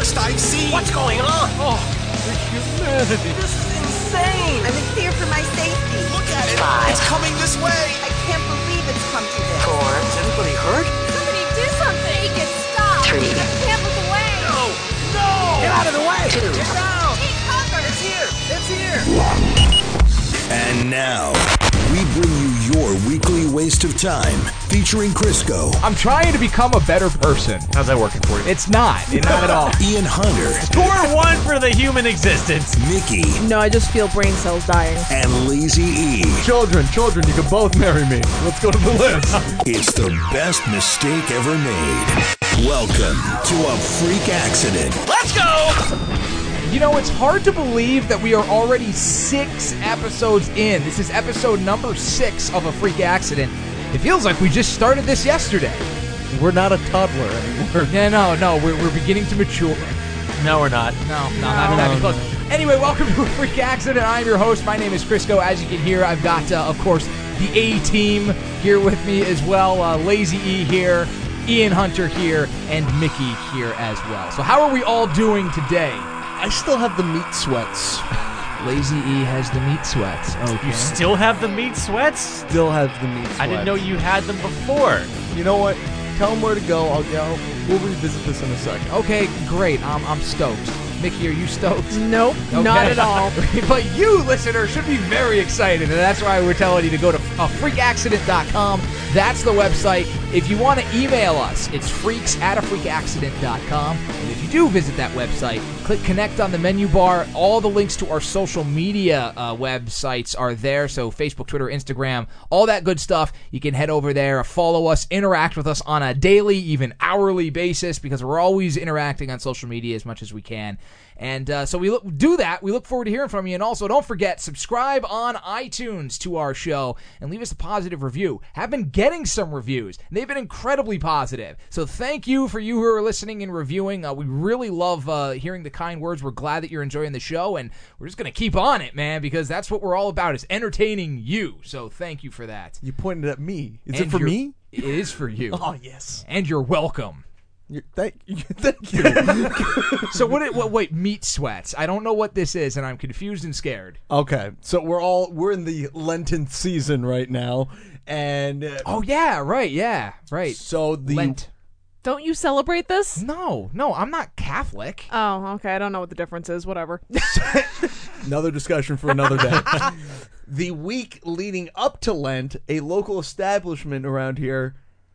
worst I've seen. What's going on? Oh, the humanity. This is insane. I'm in fear for my safety. Look at it. 5. It's coming this way. I can't believe it's come to this. 4. Is anybody hurt? Somebody do something! Make it stop! 3. Can't look away! No! Get out of the way! 2. Get down! Take cover! It's here! It's here! And now, we bring you your weekly waste of time, featuring Crisco, I'm trying to become a better person. How's that working for you? It's not at all. Ian Hunter, Score 1 for the human existence. Mickey, No, I just feel brain cells dying. and Lazy E. Children, you can both marry me. Let's go to the list. It's the best mistake ever made. Welcome to a freak accident. Let's go! You know, it's hard to believe that we are already 6 episodes in. This is episode number 6 of A Freak Accident. It feels like we just started this yesterday. We're not a toddler anymore. Yeah, no, we're beginning to mature. No, we're not. No, not even close. Anyway, welcome to A Freak Accident. I'm your host. My name is Crisco. As you can hear, I've got, of course, the A-team here with me as well. Lazy E here, Ian Hunter here, and Mickey here as well. So how are we all doing today? I still have the meat sweats. Lazy E has the meat sweats. Okay. You still have the meat sweats? Still have the meat sweats. I didn't know you had them before. You know what? Tell them where to go. We'll revisit this in a second. Okay, great. I'm stoked. Mickey, are you stoked? Nope, Okay. not at all. But you, listener, should be very excited, and that's why we're telling you to go to freakaccident.com. That's the website. If you want to email us, it's freaks@afreakaccident.com. And if you do visit that website, click connect on the menu bar. All the links to our social media websites are there, so Facebook, Twitter, Instagram, all that good stuff. You can head over there, follow us, interact with us on a daily, even hourly basis, because we're always interacting on social media as much as we can. And so we do that. We look forward to hearing from you. And also, don't forget, subscribe on iTunes to our show and leave us a positive review. Have been getting some reviews, and they've been incredibly positive. So thank you for you who are listening and reviewing. We really love hearing the kind words. We're glad that you're enjoying the show, and we're just going to keep on it, man, because that's what we're all about, is entertaining you. So thank you for that. You pointed at me. Is And it for me? It is for you. Oh, yes. And you're welcome. Thank you. So wait, meat sweats. I don't know what this is, and I'm confused and scared. Okay, so we're in the Lenten season right now, and Oh yeah, right. so the Lent. Don't you celebrate this? No, I'm not Catholic. Oh, okay. I don't know what the difference is. Whatever. another discussion for another day. The week leading up to Lent, a local establishment around here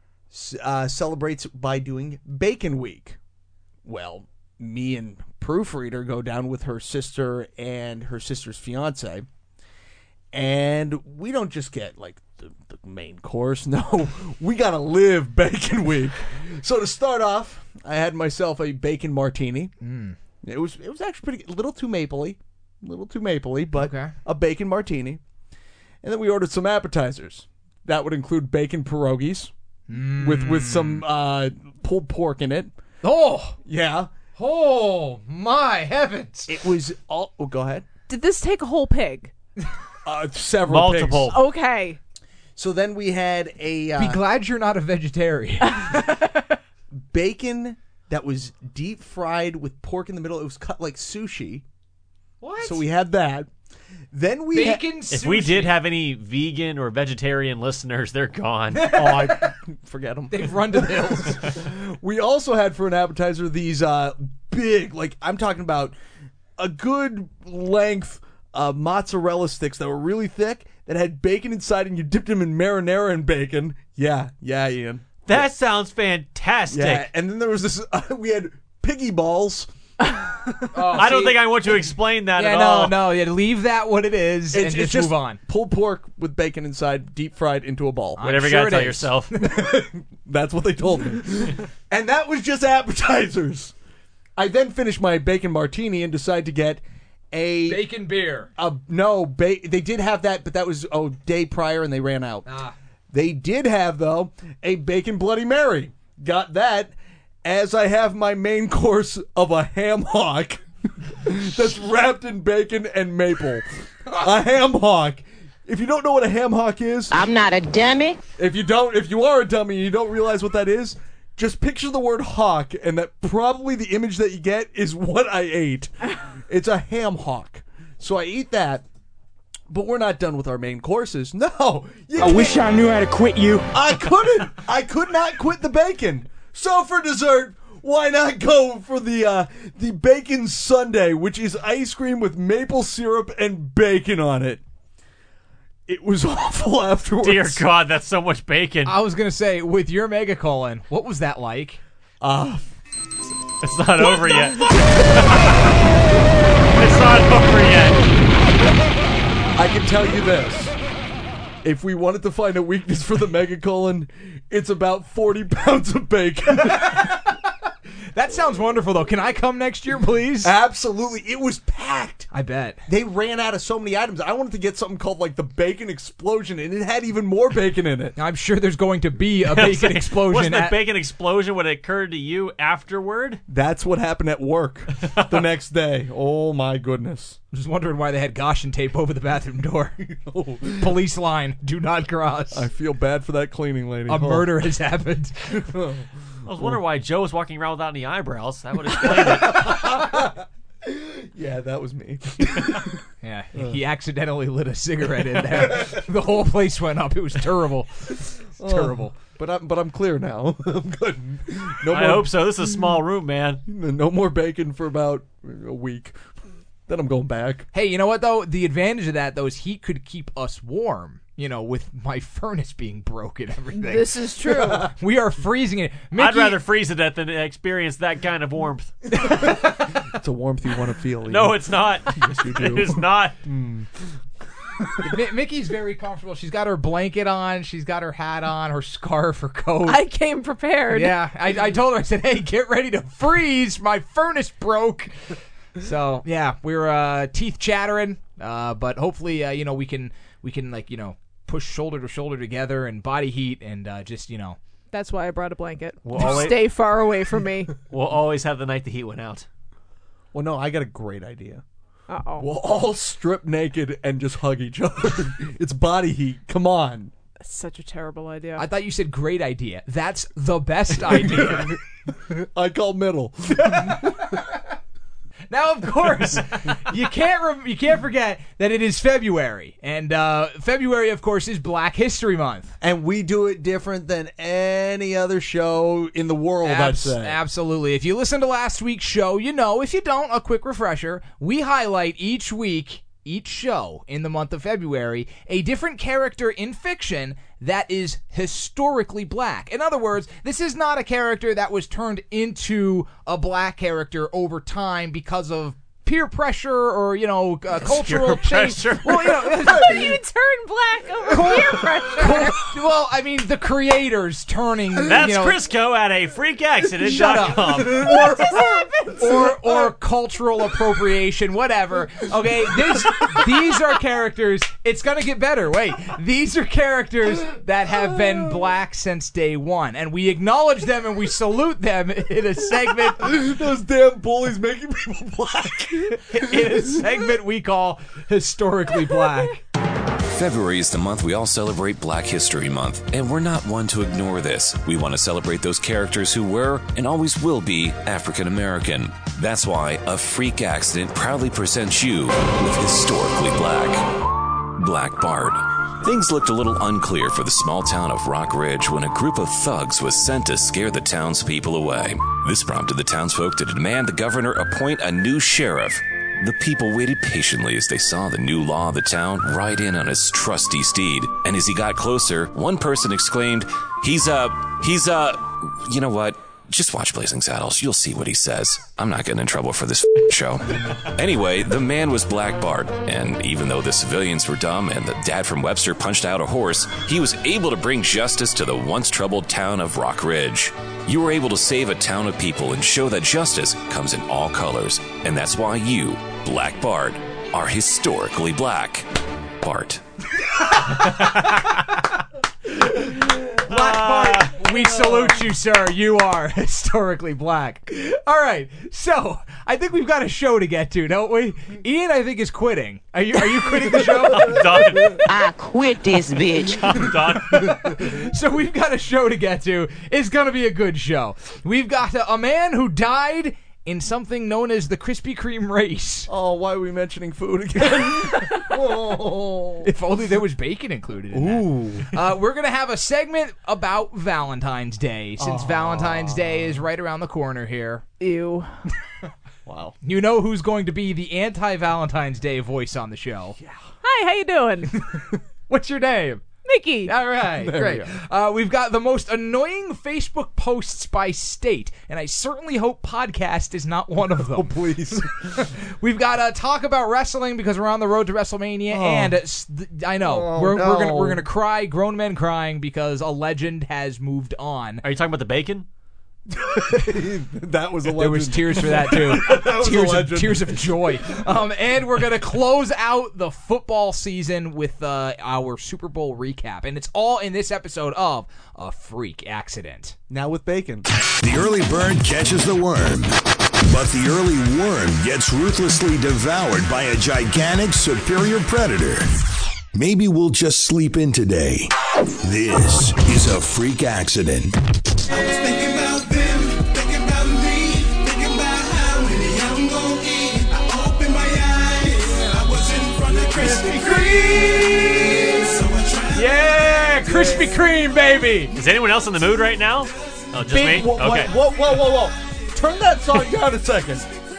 celebrates by doing Bacon Week. Well, me and Proofreader go down with her sister and her sister's fiance, and we don't just get like the main course. No, we gotta live Bacon Week. So to start off, I had myself a bacon martini. It was actually pretty, a little too mapley, but Okay. a bacon martini. And then we ordered some appetizers. That would include bacon pierogies with some pulled pork in it. Oh my heavens! It was all. Oh, go ahead. Did this take a whole pig? Several Multiple. pigs. Okay. So then we had a Be glad you're not a vegetarian. bacon that was deep fried with pork in the middle. It was cut like sushi. What? So we had that. Then we bacon sushi. If we did have any vegan or vegetarian listeners, they're gone. I forget them. They've run to the hills. We also had for an appetizer these big, like I'm talking about a good length mozzarella sticks that were really thick that had bacon inside, and you dipped them in marinara and bacon. Yeah, Ian. That sounds fantastic. Yeah, and then there was this. We had piggy balls. I don't think I want to explain that at Yeah, all. no. Yeah, leave that what it is and It's just move on. Pulled pork with bacon inside, deep fried into a ball. Whatever sure you gotta it tell is. yourself. That's what they told me. And that was just appetizers. I then finished my bacon martini and decided to get a Bacon beer. they did have that, but that was day prior and they ran out. They did have, though, a bacon Bloody Mary. Got that, as I have my main course of a ham hock that's wrapped in bacon and maple. A ham hock. If you don't know what a ham hock is, I'm not a dummy. if you are a dummy and you don't realize what that is, just picture the word hawk, and that probably the image that you get is what I ate. It's a ham hock. So I eat that, but we're not done with our main courses. No. I wish I knew how to quit you. I couldn't. I could not quit the bacon. So for dessert, why not go for the bacon sundae, which is ice cream with maple syrup and bacon on it. It was awful afterwards. Dear God, that's so much bacon. I was going to say, with your megacolon, what was that like? It's not over yet. It's not over yet. I can tell you this. If we wanted to find a weakness for the megacolon, it's about 40 pounds of bacon. That sounds wonderful, though. Can I come next year, please? Absolutely. It was packed. I bet. They ran out of so many items. I wanted to get something called like the bacon explosion, and it had even more bacon in it. I'm sure there's going to be a bacon explosion. Wasn't the bacon explosion what occurred to you afterward? That's what happened at work the next day. Oh, my goodness. I'm just wondering why they had caution tape over the bathroom door. Police line, do not cross. I feel bad for that cleaning lady. A murder has happened. I was wondering why Joe was walking around without any eyebrows. That would explain it. Yeah, that was me. Yeah, he accidentally lit a cigarette in there. The whole place went up. It was terrible. Terrible. But I'm clear now. I'm good. No I hope so. This is a small room, man. No more bacon for about a week. Then I'm going back. Hey, you know what, though? The advantage of that, though, is heat could keep us warm. You know, with my furnace being broken and everything. This is true. We are freezing it. Mickey, I'd rather freeze to death than experience that kind of warmth. It's a warmth you want to feel. No, it's not. Yes, you do. It is not. Mickey's very comfortable. She's got her blanket on. She's got her hat on, her scarf, her coat. I came prepared. Yeah, I told her, I said, hey, get ready to freeze. My furnace broke. So, yeah, we're teeth chattering. But hopefully, you know, we can like, you know, push shoulder to shoulder together and body heat and just, you know. That's why I brought a blanket. Well, Stay far away from me. We'll always have the night the heat went out. Well, no, I got a great idea. Uh-oh. We'll all strip naked and just hug each other. It's body heat. Come on. That's such a terrible idea. I thought you said great idea. That's the best idea. I call middle. Now, of course, you can't forget that it is February, and February, of course, is Black History Month. And we do it different than any other show in the world, I'd say. Absolutely. If you listened to last week's show, you know. If you don't, a quick refresher. We highlight each week, each show in the month of February, a different character in fiction that is historically black. In other words, this is not a character that was turned into a black character over time because of peer pressure or, you know, cultural change. Well, you know, How do you turn black over peer pressure? well, I mean, the creators turning. That's you know, Crisco at a freakaccident.com. Shut up. or cultural appropriation, whatever. Okay, these are characters. It's gonna get better. Wait, these are characters that have been black since day one, and we acknowledge them and we salute them in a segment. Those damn bullies making people black. In a segment we call Historically Black. February is the month we all celebrate Black History Month, and we're not one to ignore this. We want to celebrate those characters who were, and always will be, African American. That's why A Freak Accident proudly presents you with Historically Black. Black Bart. Things looked a little unclear for the small town of Rock Ridge when a group of thugs was sent to scare the townspeople away. This prompted the townsfolk to demand the governor appoint a new sheriff. The people waited patiently as they saw the new law of the town ride in on his trusty steed. And as he got closer, one person exclaimed, he's you know what? Just watch Blazing Saddles. You'll see what he says. I'm not getting in trouble for this show. Anyway, the man was Black Bart, and even though the civilians were dumb and the dad from Webster punched out a horse, he was able to bring justice to the once troubled town of Rock Ridge. You were able to save a town of people and show that justice comes in all colors, and that's why you, Black Bart, are historically black. Bart. Black Bart We salute you, sir. You are historically black. All right, so I think we've got a show to get to, don't we? Ian, I think, is quitting. Are you quitting the show? I'm done. I quit this bitch. I'm done. So we've got a show to get to. It's going to be a good show. We've got a man who died in something known as the Krispy Kreme race. Oh, why are we mentioning food again? Oh. If only there was bacon included in that. We're going to have a segment about Valentine's Day, since Valentine's Day is right around the corner here. Ew. Wow. You know who's going to be the anti-Valentine's Day voice on the show. Yeah. Hi, how you doing? What's your name? Mickey. All right, There great. We've got the most annoying Facebook posts by state, and I certainly hope podcast is not one of them. Oh, please. We've got talk about wrestling because we're on the road to WrestleMania, and I know we're gonna cry, grown men crying because a legend has moved on. Are you talking about the bacon? That was a legend. There was tears for that too. was a legend. Tears of joy. And we're gonna close out the football season with our Super Bowl recap, and it's all in this episode of A Freak Accident. Now with bacon. The early bird catches the worm, but the early worm gets ruthlessly devoured by a gigantic superior predator. Maybe we'll just sleep in today. This is A Freak Accident. Thinking about them, thinking about me, thinking about how many I'm gonna eat. I opened my eyes, I was in front of Krispy Kreme. So I tried. Yeah, Krispy Kreme, baby. Is anyone else in the mood right now? Oh, just me? Okay. Whoa. Turn that song down a second.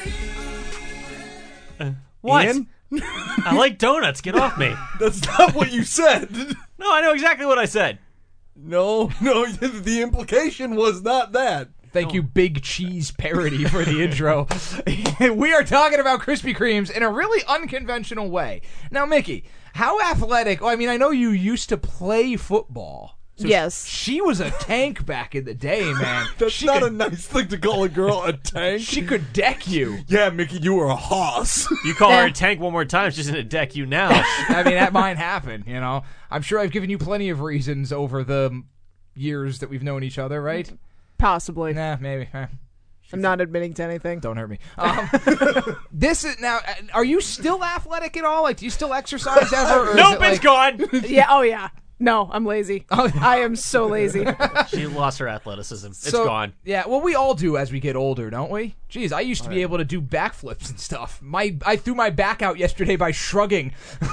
What? Ian? I like donuts. Get off me. That's not what you said. No, I know exactly what I said. No, the implication was not that. Thank you, Big Cheese Parody, for the intro. We are talking about Krispy Kremes in a really unconventional way. Now, Mickey, how athletic? Well, I mean, I know you used to play football. So Yes. She was a tank back in the day, man. That's not a nice thing to call a girl a tank. She could deck you. Yeah, Mickey, you were a hoss. You call her a tank one more time, she's going to deck you now. I mean, that might happen, you know. I'm sure I've given you plenty of reasons over the years that we've known each other, right? Possibly. Nah, maybe. I'm not admitting to anything. Don't hurt me. This is now. Are you still athletic at all? Like, do you still exercise ever? Or Nope, is it's gone. Yeah, oh yeah. No, I'm lazy. I am so lazy. She lost her athleticism. It's So, gone. Yeah, well, we all do as we get older, don't we? Jeez, I used to be able to do backflips and stuff. I threw my back out yesterday by shrugging.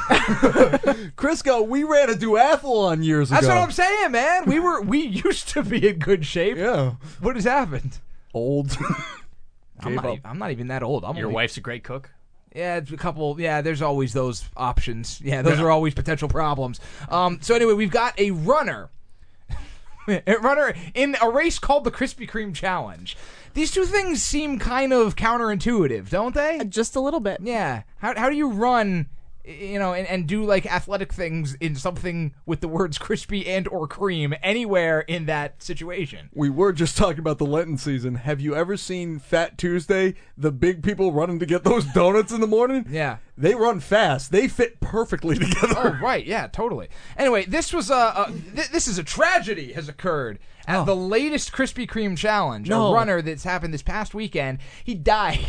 Crisco, we ran a duathlon years ago. That's what I'm saying, man. We used to be in good shape. Yeah. What has happened? Old. I'm not even that old. Your wife's a great cook? Yeah, it's a couple. Yeah, there's always those options. Yeah, those are always potential problems. So anyway, we've got a runner. A runner in a race called the Krispy Kreme Challenge. These two things seem kind of counterintuitive, don't they? Just a little bit. Yeah. How do you run, and do like athletic things in something with the words crispy and or cream anywhere in that situation? We were just talking about the Lenten season. Have you ever seen Fat Tuesday? The big people running to get those donuts in the morning? Yeah. They run fast. They fit perfectly together. Oh, right. Yeah, totally. Anyway, this was this is a tragedy has occurred at the latest Krispy Kreme Challenge. No. A runner that's happened this past weekend. He died.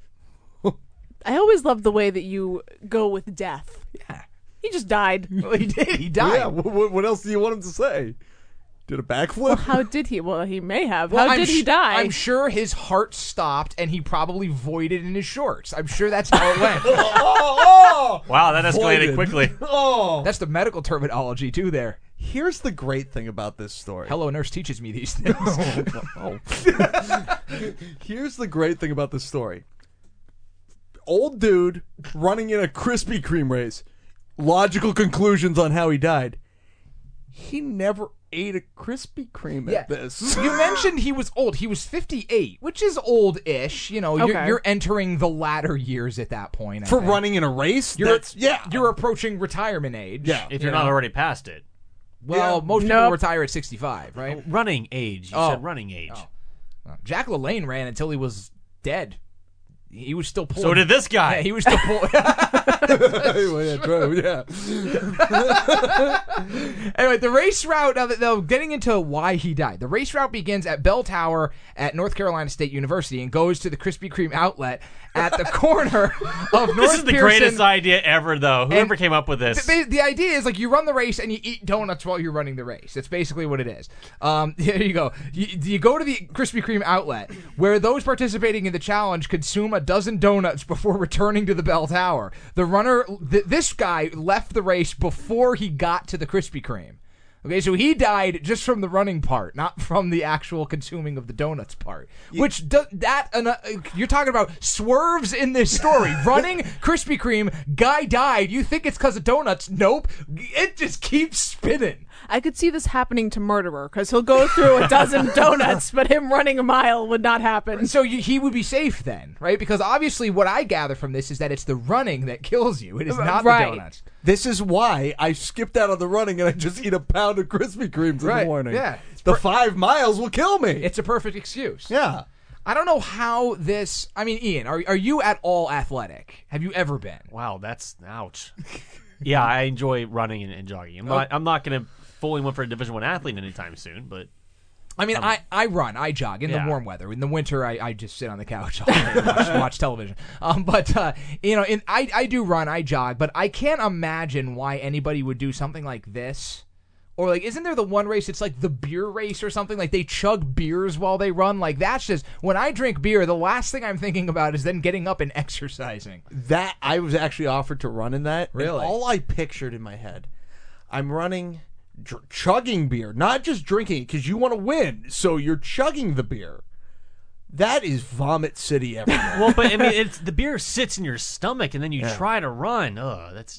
I always love the way that you go with death. Yeah. He just died. Well, he did. He died. Yeah, what else do you want him to say? Did a backflip? Well, how did he? Well, he may have. Well, how did he die? I'm sure his heart stopped and he probably voided in his shorts. I'm sure that's how it went. Wow, that escalated Voided. quickly. That's the medical terminology, too, there. Here's the great thing about this story. Hello Nurse teaches me these things. Here's the great thing about this story. Old dude running in a Krispy Kreme race. Logical conclusions on how he died. He never ate a Krispy Kreme at this. You mentioned he was old. He was 58, which is old-ish. Okay. You're entering the latter years at that point. I For think. running in a race? You're approaching retirement age. Yeah. If you're not already past it. Well, most people retire at 65, right? Running age. You said running age. Jack LaLanne ran until he was dead. He was still pulling. So did this guy. Yeah, he was still pulling. Well, yeah, true, yeah. Anyway, the race route, now getting into why he died. The race route begins at Bell Tower at North Carolina State University and goes to the Krispy Kreme outlet at the corner of North This is the Pearson. greatest idea ever, though. Whoever came up with this. The idea is like you run the race and you eat donuts while you're running the race. That's basically what it is. Here you go. You go to the Krispy Kreme outlet where those participating in the challenge consume a dozen donuts before returning to the Bell Tower. The runner, this guy, left the race before he got to the Krispy Kreme. Okay, so he died just from the running part, not from the actual consuming of the donuts part. Which you're talking about swerves in this story. Running Krispy Kreme, guy died. You think it's because of donuts? Nope. It just keeps spinning. I could see this happening to Murderer, because he'll go through a dozen donuts, but him running a mile would not happen. So he would be safe then, right? Because obviously what I gather from this is that it's the running that kills you. It is not the donuts. This is why I skipped out on the running and I just eat a pound of Krispy Kremes in the morning. Yeah. The 5 miles will kill me. It's a perfect excuse. Yeah. I don't know how this... I mean, Ian, are you at all athletic? Have you ever been? Wow, that's... Ouch. Yeah, I enjoy running and jogging. I'm not going to fully win for a Division I athlete anytime soon, but... I mean, I run, I jog in the warm weather. In the winter, I just sit on the couch all day and watch television. I do run, I jog, but I can't imagine why anybody would do something like this. Or, like, isn't there the one race, it's like the beer race or something? Like, they chug beers while they run? Like, that's just, when I drink beer, the last thing I'm thinking about is then getting up and exercising. That, I was actually offered to run in that. Really? And all I pictured in my head, I'm running... chugging beer, not just drinking it, because you want to win, so you're chugging the beer. That is vomit city everywhere. Well, but I mean, it's the beer sits in your stomach, and then you try to run. That's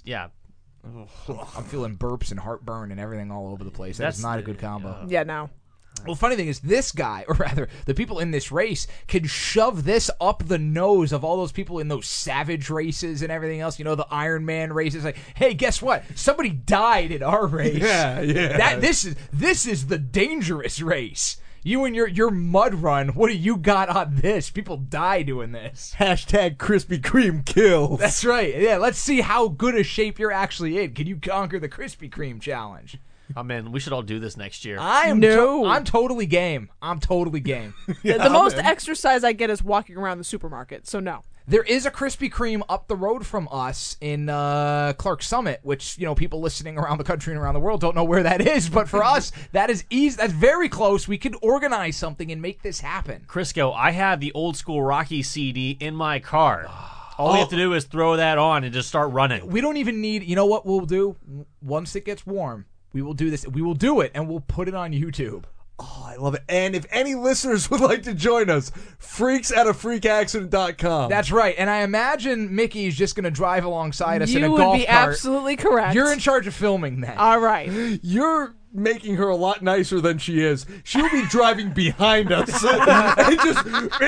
I'm feeling burps and heartburn and everything all over the place. That's not a good combo. Yeah, no. Well, funny thing is, this guy, or rather, the people in this race, can shove this up the nose of all those people in those Savage races and everything else. You know, the Iron Man races. Like, hey, guess what? Somebody died in our race. Yeah. This is the dangerous race. You and your mud run. What do you got on this? People die doing this. Hashtag Krispy Kreme kills. That's right. Yeah, let's see how good a shape you're actually in. Can you conquer the Krispy Kreme challenge? Oh man, we should all do this next year. I'm totally game. I'm totally game. The most exercise I get is walking around the supermarket, so no. There is a Krispy Kreme up the road from us in Clark Summit, which, you know, people listening around the country and around the world don't know where that is. But for us, that is easy. That's very close. We could organize something and make this happen. Crisco, I have the old school Rocky CD in my car. All we have to do is throw that on and just start running. We don't even need, you know what we'll do? Once it gets warm, we will do this. We will do it, and we'll put it on YouTube. Oh, I love it. And if any listeners would like to join us, freaks@afreakaccident.com. That's right. And I imagine Mickey's just going to drive alongside us in a golf You would be cart. absolutely correct. You're in charge of filming that. All right. You're making her a lot nicer than she is. She'll be driving behind us. And just...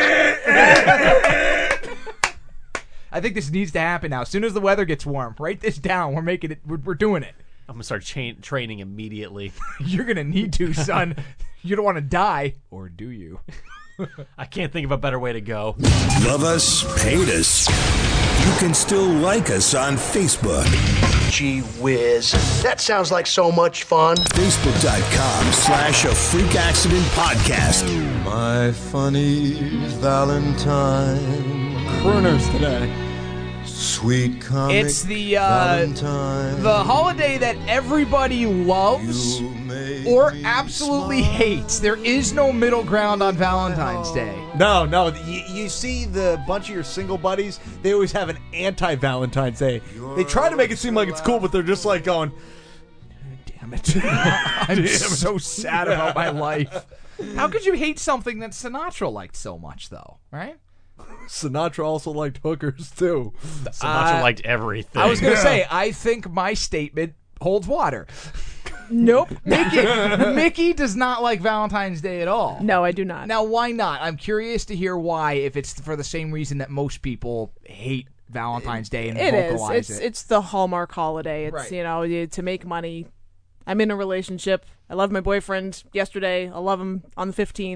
I think this needs to happen now. As soon as the weather gets warm, write this down. We're making it. We're doing it. I'm going to start training immediately. You're going to need to, son. You don't want to die, or do you? I can't think of a better way to go. Love us, hate us. You can still like us on Facebook. Gee whiz. That sounds like so much fun. Facebook.com/A Freak Accident Podcast. My funny Valentine. Crooners today. Sweet comic It's the Valentine. the holiday that everybody loves or absolutely hates. There is no middle ground on Valentine's Day. No. You see the bunch of your single buddies, they always have an anti-Valentine's Day. They try to make it seem like it's cool, but they're just like going, damn it. I'm so sad about my life. How could you hate something that Sinatra liked so much, though, right? Sinatra also liked hookers, too. Sinatra liked everything. I was going to say, I think my statement holds water. Nope. Mickey does not like Valentine's Day at all. No, I do not. Now, why not? I'm curious to hear why, if it's for the same reason that most people hate Valentine's Day and vocalize it. It's the Hallmark holiday. It's, Right. you know, to make money. I'm in a relationship. I love my boyfriend yesterday. I'll love him on the 15th.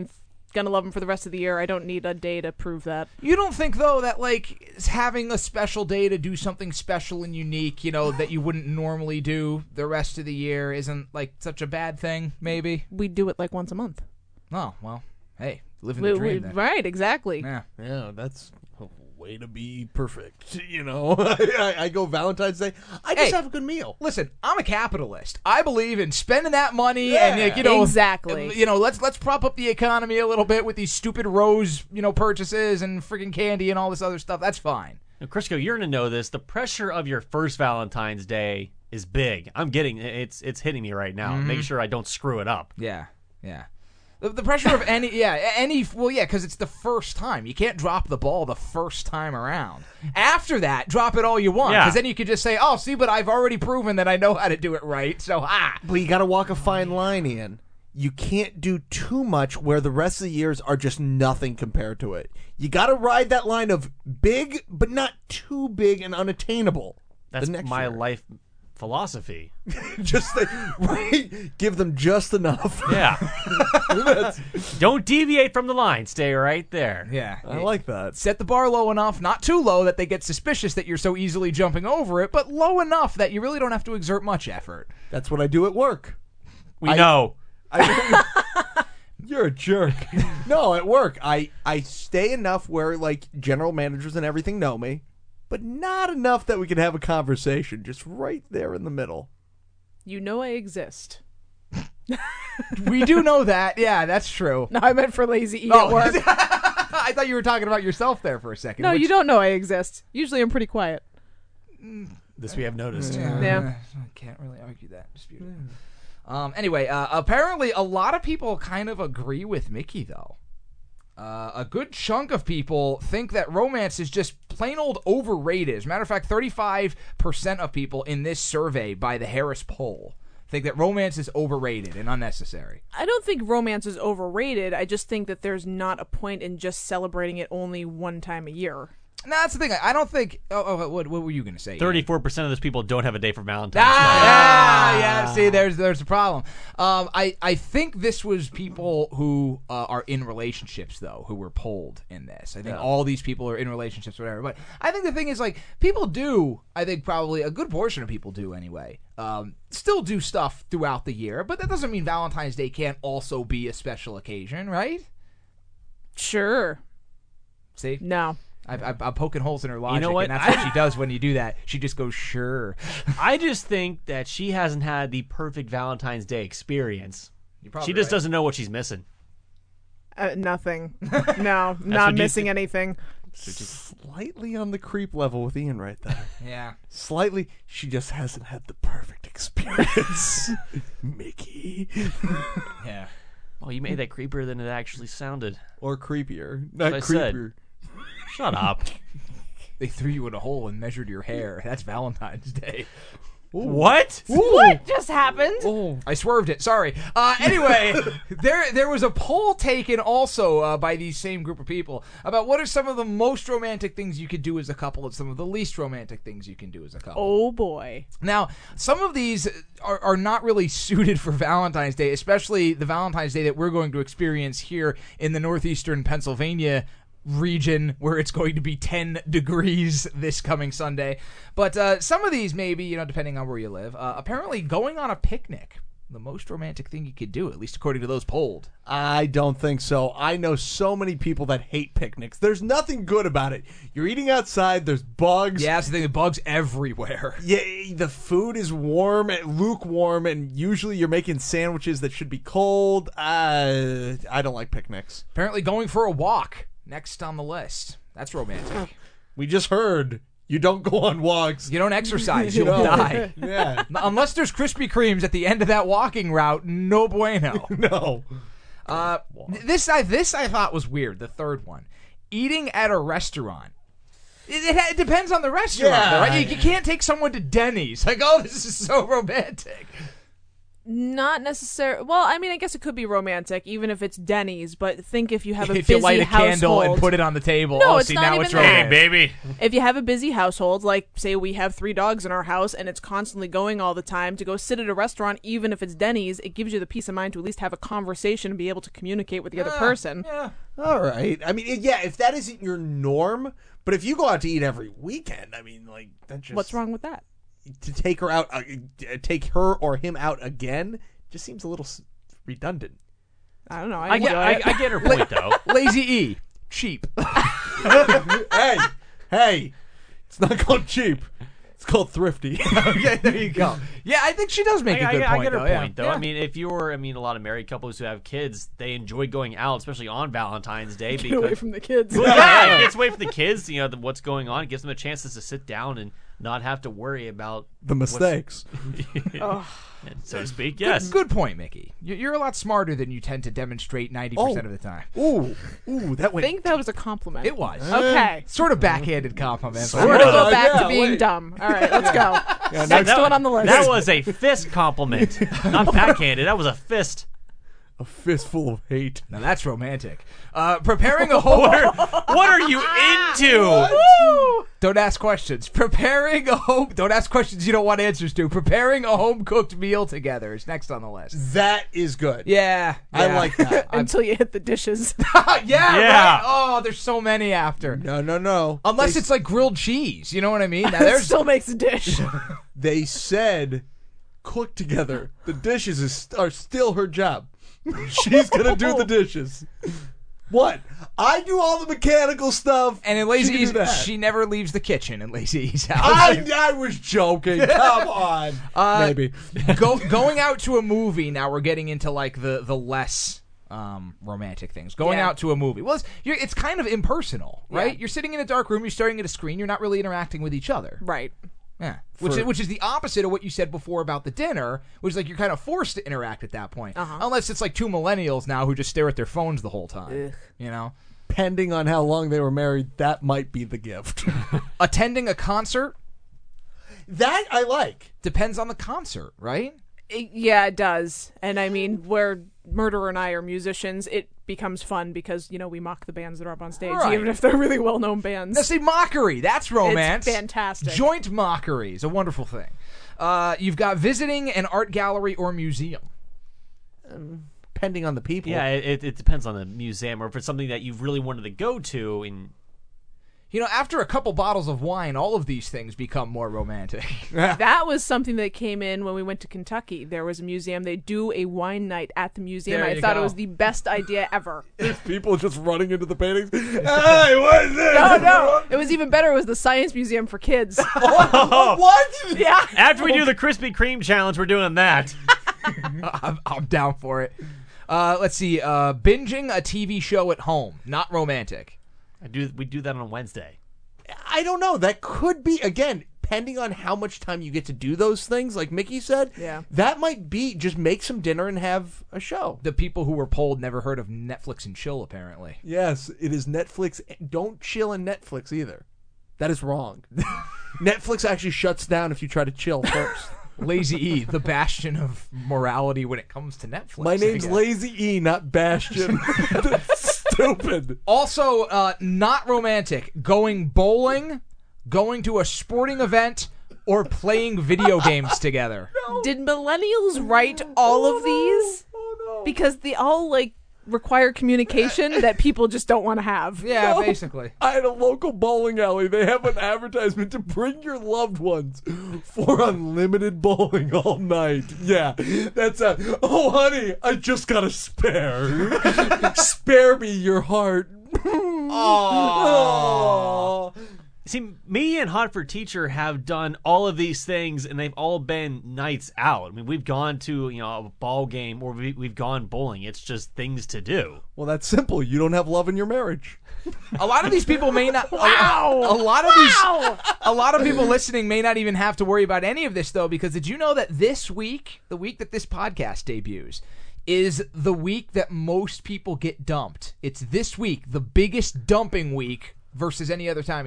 gonna love him for the rest of the year. I don't need a day to prove that. You don't think, though, that, like, having a special day to do something special and unique, you know, that you wouldn't normally do the rest of the year isn't, like, such a bad thing, maybe? We do it, like, once a month. Oh, well, hey, living the dream then. Right, exactly. Yeah, that's a way to be perfect, you know. I go Valentine's Day, I just have a good meal. Listen, I'm a capitalist. I believe in spending that money and, you know, exactly. You know, let's prop up the economy a little bit with these stupid rose, you know, purchases and freaking candy and all this other stuff. That's fine. Now, Crisco, you're going to know this. The pressure of your first Valentine's Day is big. I'm getting it's hitting me right now. Making sure I don't screw it up. Yeah. The pressure of because it's the first time. You can't drop the ball the first time around. After that, drop it all you want, because then you could just say, oh, see, but I've already proven that I know how to do it right, so But you got to walk a fine line, Ian. You can't do too much where the rest of the years are just nothing compared to it. You got to ride that line of big, but not too big and unattainable. That's my life philosophy. Just right, give them just enough. Yeah. Don't deviate from the line. Stay right there. Yeah. I like that. Set the bar low enough, not too low that they get suspicious that you're so easily jumping over it, but low enough that you really don't have to exert much effort. That's what I do at work. We know. You're a jerk. No, at work, I stay enough where, like, general managers and everything know me, but not enough that we can have a conversation. Just right there in the middle. You know I exist. We do know that. Yeah, that's true. No, I meant for Lazy E at work. I thought you were talking about yourself there for a second. No, you don't know I exist. Usually I'm pretty quiet. This we have noticed. Yeah. I can't really argue that. Dispute it. Anyway, apparently a lot of people kind of agree with Mickey, though. A good chunk of people think that romance is just plain old overrated. As a matter of fact, 35% of people in this survey by the Harris poll think that romance is overrated and unnecessary. I don't think romance is overrated. I just think that there's not a point in just celebrating it only one time a year. No, that's the thing. I don't think... what were you going to say? 34% of those people don't have a day for Valentine's Day. Yeah. See, there's the problem. I think this was people who are in relationships, though, who were polled in this. I think all these people are in relationships, whatever. But I think the thing is, like, people do, I think probably a good portion of people do anyway, still do stuff throughout the year. But that doesn't mean Valentine's Day can't also be a special occasion, right? Sure. See? No. I'm poking holes in her logic, You know what? and that's what she does when you do that. She just goes, sure. I just think that she hasn't had the perfect Valentine's Day experience. She just right. doesn't know what she's missing. Nothing. No, not missing anything. Slightly on the creep level with Ian right there. Yeah. Slightly. She just hasn't had the perfect experience. Mickey. Yeah. Well, you made that creepier than it actually sounded. Or creepier. Not That's what I said. creepier. Shut up. They threw you in a hole and measured your hair. That's Valentine's Day. What? What just happened? I swerved it. Sorry. Anyway, there was a poll taken also by these same group of people about what are some of the most romantic things you could do as a couple and some of the least romantic things you can do as a couple. Oh, boy. Now, some of these are not really suited for Valentine's Day, especially the Valentine's Day that we're going to experience here in the northeastern Pennsylvania region, where it's going to be 10 degrees this coming Sunday. But some of these maybe, depending on where you live, apparently going on a picnic, the most romantic thing you could do, at least according to those polled. I don't think so. I know so many people that hate picnics. There's nothing good about it. You're eating outside, there's bugs. Yeah, that's the thing, the bugs everywhere. Yeah, the food is lukewarm, and usually you're making sandwiches that should be cold. I don't like picnics. Apparently going for a walk, next on the list. That's romantic. We just heard you don't go on walks. You don't exercise. You'll die. Yeah. Unless there's Krispy Kremes at the end of that walking route, no bueno. No. This I thought was weird, the third one. Eating at a restaurant. It depends on the restaurant, though, right? You can't take someone to Denny's. Like, oh, this is so romantic. Not necessarily. Well, I mean, I guess it could be romantic, even if it's Denny's. But think if you have a if busy you light a candle and household- put it on the table. No, oh, it's see, not now even it's that. romantic. baby. If you have a busy household, like say we have 3 dogs in our house and it's constantly going all the time, to go sit at a restaurant, even if it's Denny's, it gives you the peace of mind to at least have a conversation and be able to communicate with the other person. Yeah. All right. I mean, yeah, if that isn't your norm, but if you go out to eat every weekend, I mean, like, that just... What's wrong with that? To take her out, take her or him out again, just seems a little redundant. I don't know. I get her point, though. Lazy E. Cheap. Hey, it's not called cheap. It's called thrifty. Okay, there you go. Yeah, I think she does make a good point. I get her though, point, though. Yeah. I mean, if you're, a lot of married couples who have kids, they enjoy going out, especially on Valentine's Day. Get away from the kids. Well, yeah, it gets away from the kids. What's going on. It gives them a chance to sit down and not have to worry about the mistakes, so to speak. Yes, Good point, Mickey. You're a lot smarter than you tend to demonstrate 90% of the time. Ooh, that I went. think that was a compliment. It was. Okay. Sort of backhanded compliment. We're going to go back yeah, to being wait. dumb. All right, let's go. Yeah, Next one on the list. That was a fist compliment, not backhanded. That was a fist. A fistful of hate. Now that's romantic. Preparing a home. What are you into? Don't ask questions. Preparing a home. Don't ask questions you don't want answers to. Preparing a home cooked meal together is next on the list. That is good. Yeah, I like that. Until you hit the dishes. Yeah. Right? Oh, there's so many after. No. Unless it's like grilled cheese. You know what I mean? Now, That there's still makes a dish. They said cook together. The dishes are still her job. She's gonna do the dishes. What? I do all the mechanical stuff. And in She Lazy can do E's, that. she never leaves the kitchen in Lazy E's house. I was joking. Come on. Maybe. Going out to a movie. Now we're getting into like the less romantic things. Going out to a movie. Well, it's kind of impersonal, right? Yeah. You're sitting in a dark room. You're staring at a screen. You're not really interacting with each other. Right. Yeah, which is the opposite of what you said before about the dinner, which is like you're kind of forced to interact at that point, unless it's like 2 millennials now who just stare at their phones the whole time. Ugh. You know, Depending on how long they were married, that might be the gift. attending a concert That I like. depends on the concert, right? Yeah, it does. And I mean, where Murderer and I are musicians, it becomes fun because, we mock the bands that are up on stage, Right. even if they're really well-known bands. Now, see, mockery, that's romance. It's fantastic. Joint mockery is a wonderful thing. You've got visiting an art gallery or museum. Depending on the people. Yeah, it depends on the museum, or if it's something that you've really wanted to go to. And After a couple bottles of wine, all of these things become more romantic. That was something that came in when we went to Kentucky. There was a museum. They do a wine night at the museum. There I you thought go. it was the best idea ever. People just running into the paintings. Hey, what is this? No. It was even better. It was the Science Museum for kids. What? Yeah. after we do the Krispy Kreme challenge, we're doing that. I'm down for it. Let's see. Binging a TV show at home. Not romantic. We do that on Wednesday. I don't know. That could be, again, depending on how much time you get to do those things, like Mickey said. Yeah. That might be just make some dinner and have a show. The people who were polled never heard of Netflix and chill, apparently. Yes, it is Netflix. Don't chill in Netflix either. That is wrong. Netflix actually shuts down if you try to chill first. Lazy E, the bastion of morality when it comes to Netflix. My name's I guess. Lazy E, not Bastion. That's stupid. Also, not romantic. Going bowling, going to a sporting event, or playing video games together. Did millennials write all of these? Because they all, require communication that people just don't want to have. Yeah, basically. I had a local bowling alley. They have an advertisement to bring your loved ones for unlimited bowling all night. Yeah, that's oh, honey, I just got a spare. Spare me your heart. Oh. See, me and Hot for Teacher have done all of these things, and they've all been nights out. I mean, we've gone to a ball game, or we've gone bowling. It's just things to do. Well, that's simple. You don't have love in your marriage. A lot of these people may not. Wow! A lot of people listening may not even have to worry about any of this, though, because did you know that this week, the week that this podcast debuts, is the week that most people get dumped? It's this week, the biggest dumping week versus any other time of year.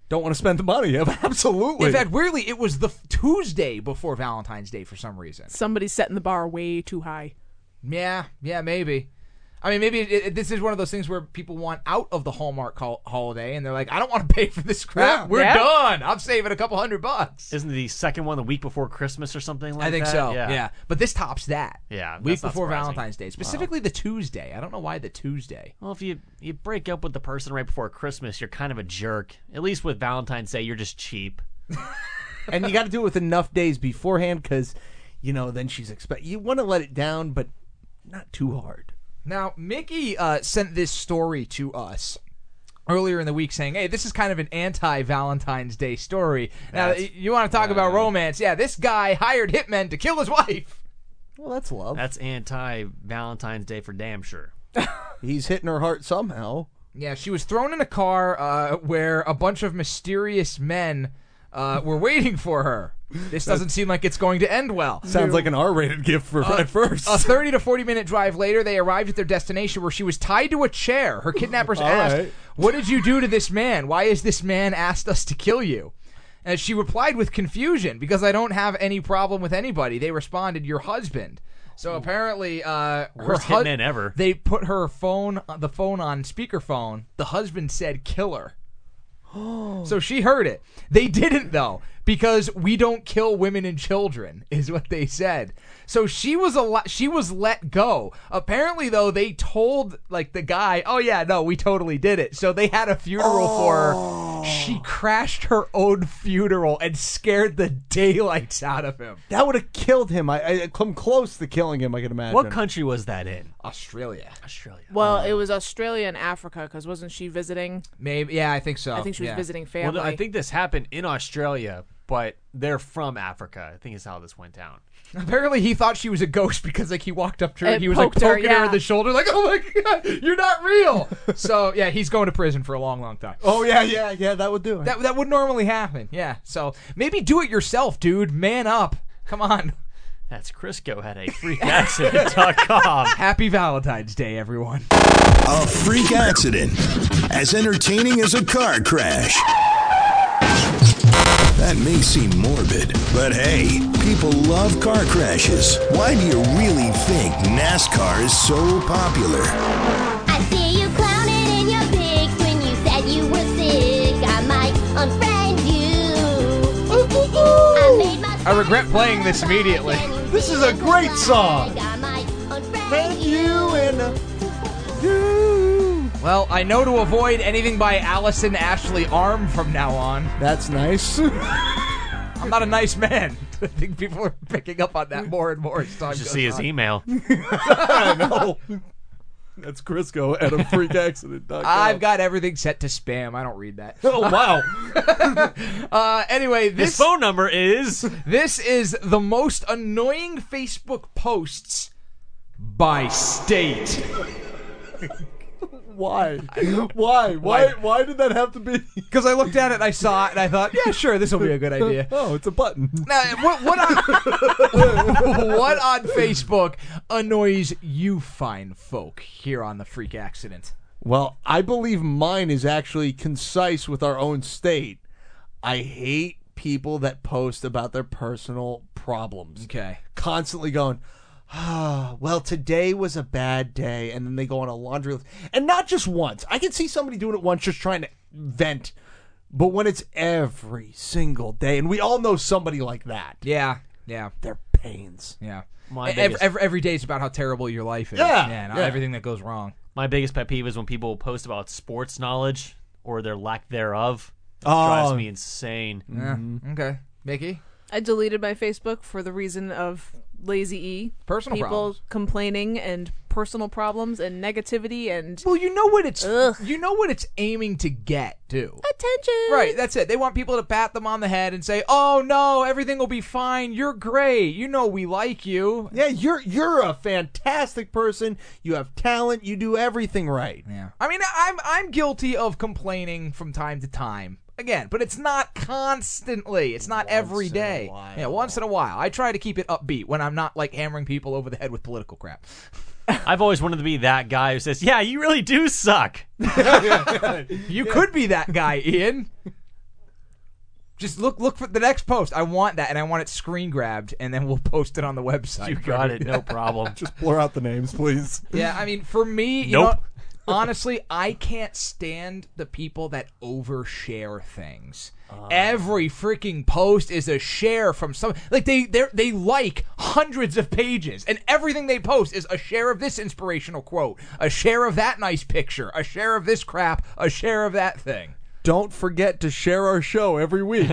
don't want to spend the money. Absolutely. In fact, weirdly, it was the Tuesday before Valentine's Day for some reason. Somebody's setting the bar way too high. Yeah, maybe. I mean, maybe this is one of those things where people want out of the Hallmark holiday, and they're like, I don't want to pay for this crap. Yeah. We're done. I'm saving a couple $100. Isn't the second one the week before Christmas or something like that? I think so, Yeah. yeah. But this tops that. Yeah, Week that's not before surprising. Valentine's Day. Specifically the Tuesday. I don't know why the Tuesday. Well, if you break up with the person right before Christmas, you're kind of a jerk. At least with Valentine's Day, you're just cheap. And you got to do it with enough days beforehand because, then she's you want to let it down, but not too hard. Now, Mickey sent this story to us earlier in the week saying, hey, this is kind of an anti-Valentine's Day story. Now, you want to talk about romance. Yeah, this guy hired hitmen to kill his wife. Well, that's love. That's anti-Valentine's Day for damn sure. He's hitting her heart somehow. Yeah, she was thrown in a car where a bunch of mysterious men were waiting for her. This doesn't seem like it's going to end well. Sounds like an R-rated gift for at first. A 30 to 40-minute drive later, they arrived at their destination where she was tied to a chair. Her kidnappers asked, right. What did you do to this man? Why has this man asked us to kill you? And she replied with confusion, because I don't have any problem with anybody. They responded, your husband. So apparently, Worst hitman ever. They put the phone on speakerphone. The husband said, kill her. So she heard it. They didn't, though, because we don't kill women and children, is what they said. So she was let go. Apparently, though, they told the guy, "Oh yeah, no, we totally did it." So they had a funeral for her. She crashed her own funeral and scared the daylights out of him. That would have killed him. I come close to killing him, I can imagine. What country was that in? Australia. Well, it was Australia and Africa, because wasn't she visiting? Maybe, yeah, I think so. I think she was visiting family. Well, I think this happened in Australia, but they're from Africa. I think is how this went down. Apparently, he thought she was a ghost because he walked up to her and And he was poked her, poking her yeah. in the shoulder, like, "Oh my god, you're not real." So yeah, he's going to prison for a long, long time. Oh yeah, that would do it. That would normally happen. Yeah. So maybe do it yourself, dude. Man up. Come on. That's Crisco at a freakaccident.com. Happy Valentine's Day, everyone. A freak accident. As entertaining as a car crash. That may seem morbid, but hey, people love car crashes. Why do you really think NASCAR is so popular? I see you clowning in your pics when you said you were sick. I might unfriend you. I made my I regret playing this immediately. This is a great song. I might unfriend Thank you and Well, I know to avoid anything by Allison Ashley Arm from now on. That's nice. I'm not a nice man. I think people are picking up on that more and more as time You should goes see his on. email. I know. That's Crisco at a freakaccident.com. I've got everything set to spam. I don't read that. Oh wow. Anyway, His phone number is... This is the most annoying Facebook posts by state. Why? Why did that have to be? Because I looked at it and I saw it and I thought, yeah, sure, this will be a good idea. Oh, it's a button. Now, what on Facebook annoys you fine folk here on the Freak Accident? Well, I believe mine is actually concise with our own state. I hate people that post about their personal problems. Okay. Constantly going, well, today was a bad day, and then they go on a laundry list. And not just once. I can see somebody doing it once just trying to vent. But when it's every single day, and we all know somebody like that. Yeah. They're pains. Yeah. biggest- Every day is about how terrible your life is. Yeah. Not everything that goes wrong. My biggest pet peeve is when people post about sports knowledge or their lack thereof. It Oh. drives me insane. Yeah. Okay. Mickey? I deleted my Facebook for the reason of lazy E. Personal people problems. complaining and personal problems and negativity and Well, you know what it's Ugh. aiming to get, too. attention. Right, that's it. They want people to pat them on the head and say, "Oh no, everything will be fine. You're great. You know we like you." Yeah, you're a fantastic person. You have talent. You do everything right. Yeah. I mean, I'm guilty of complaining from time to time. Again, but it's not constantly. It's not every day. Yeah, once in a while. I try to keep it upbeat when I'm not like hammering people over the head with political crap. I've always wanted to be that guy who says, "Yeah, you really do suck." You could be that guy, Ian. Just look for the next post. I want that, and I want it screen grabbed, and then we'll post it on the website. You got it, no problem. Just blur out the names, please. Yeah, I mean, for me, you Nope. know, honestly, I can't stand the people that overshare things. Every freaking post is a share from some. Like they like hundreds of pages, and everything they post is a share of this inspirational quote, a share of that nice picture, a share of this crap, a share of that thing. Don't forget to share our show every week.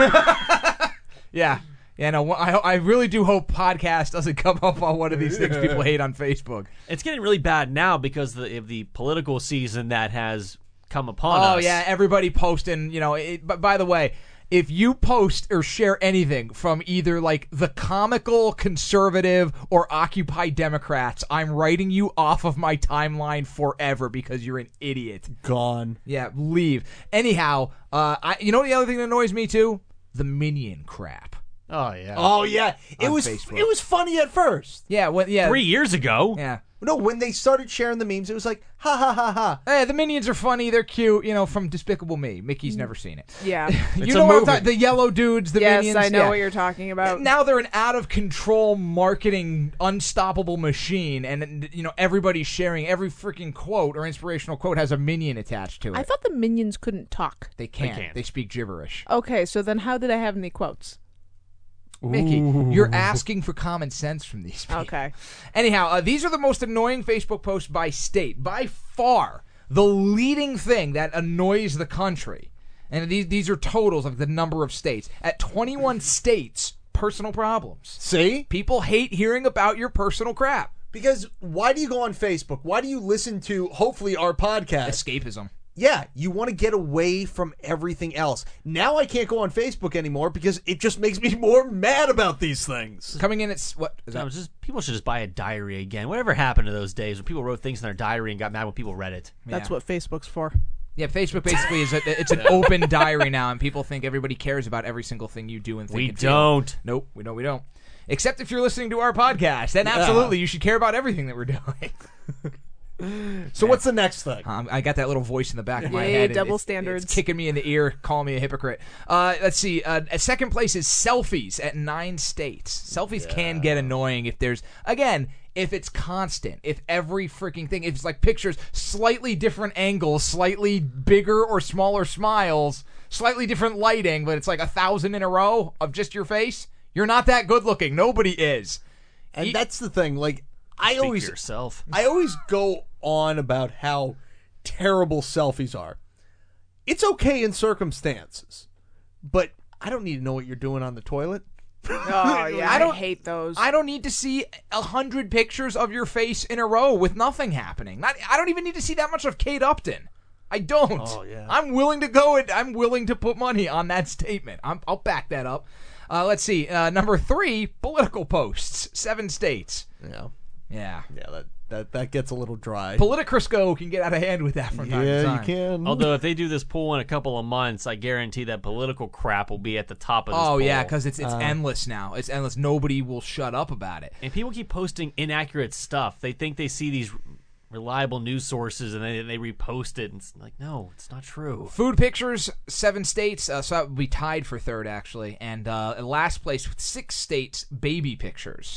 Yeah. Yeah, no, I really do hope podcast doesn't come up on one of these things people hate on Facebook. It's getting really bad now because of the political season that has come upon us. Oh, yeah, everybody posting, you know. But by the way, if you post or share anything from either, like, the comical conservative or Occupy Democrats, I'm writing you off of my timeline forever because you're an idiot. Gone. Yeah, leave. Anyhow, you know the other thing that annoys me, too? The Minion crap. Oh, yeah. Oh, yeah. It On was Facebook. it was funny at first. Yeah, 3 years ago. Yeah. No, when they started sharing the memes, it was like, ha, ha, ha, ha. Hey, the Minions are funny. They're cute, you know, from Despicable Me. Mickey's never seen it. Yeah. You It's know a what I'm movie. talking? The yellow dudes, the Yes, Minions. I know yeah. what you're talking about. Now they're an out-of-control marketing, unstoppable machine, and, you know, everybody's sharing every freaking quote or inspirational quote has a Minion attached to it. I thought the Minions couldn't talk. They can't. They speak gibberish. Okay, so then how did I have any quotes? Mickey, you're asking for common sense from these people. Okay. Anyhow, these are the most annoying Facebook posts by state. By far, the leading thing that annoys the country. And these are totals of the number of states. At 21 states, personal problems. See? People hate hearing about your personal crap. Because why do you go on Facebook? Why do you listen to, hopefully, our podcast? Escapism. Yeah, you want to get away from everything else. Now I can't go on Facebook anymore because it just makes me more mad about these things. Coming in at what? Is No, that? just people should just buy a diary again. Whatever happened to those days when people wrote things in their diary and got mad when people read it? That's what Facebook's for. Yeah, Facebook basically it's an open diary now, and people think everybody cares about every single thing you do and think We and feel. don't. Nope, we don't. Except if you're listening to our podcast, then absolutely you should care about everything that we're doing. So what's the next thing? I got that little voice in the back of my Yay, head. double It's standards. kicking me in the ear, calling me a hypocrite. Let's see. At second place is selfies at 9 states. Selfies can get annoying if there's, again, if it's constant, if every freaking thing, if it's like pictures, slightly different angles, slightly bigger or smaller smiles, slightly different lighting, but it's like 1,000 in a row of just your face. You're not that good looking. Nobody is. And that's the thing. Like, Speak for yourself. I always go on about how terrible selfies are. It's okay in circumstances, but I don't need to know what you're doing on the toilet. Oh, yeah, I hate those. I don't need to see 100 pictures of your face in a row with nothing happening. I don't even need to see that much of Kate Upton. I don't. Oh, yeah. I'm willing to go and I'm willing to put money on that statement. I'll back that up. Let's see. Number 3, political posts. 7 states. Yeah. Yeah. Yeah, that gets a little dry. Politicrisco can get out of hand with that from time to time. Yeah, you can. Although if they do this poll in a couple of months, I guarantee that political crap will be at the top of this poll. Oh, yeah, because it's endless now. It's endless. Nobody will shut up about it. And people keep posting inaccurate stuff. They think they see these reliable news sources and they repost it. And it's like, no, it's not true. Food pictures, 7 states. So that would be tied for third, actually. And last place with 6 states, baby pictures.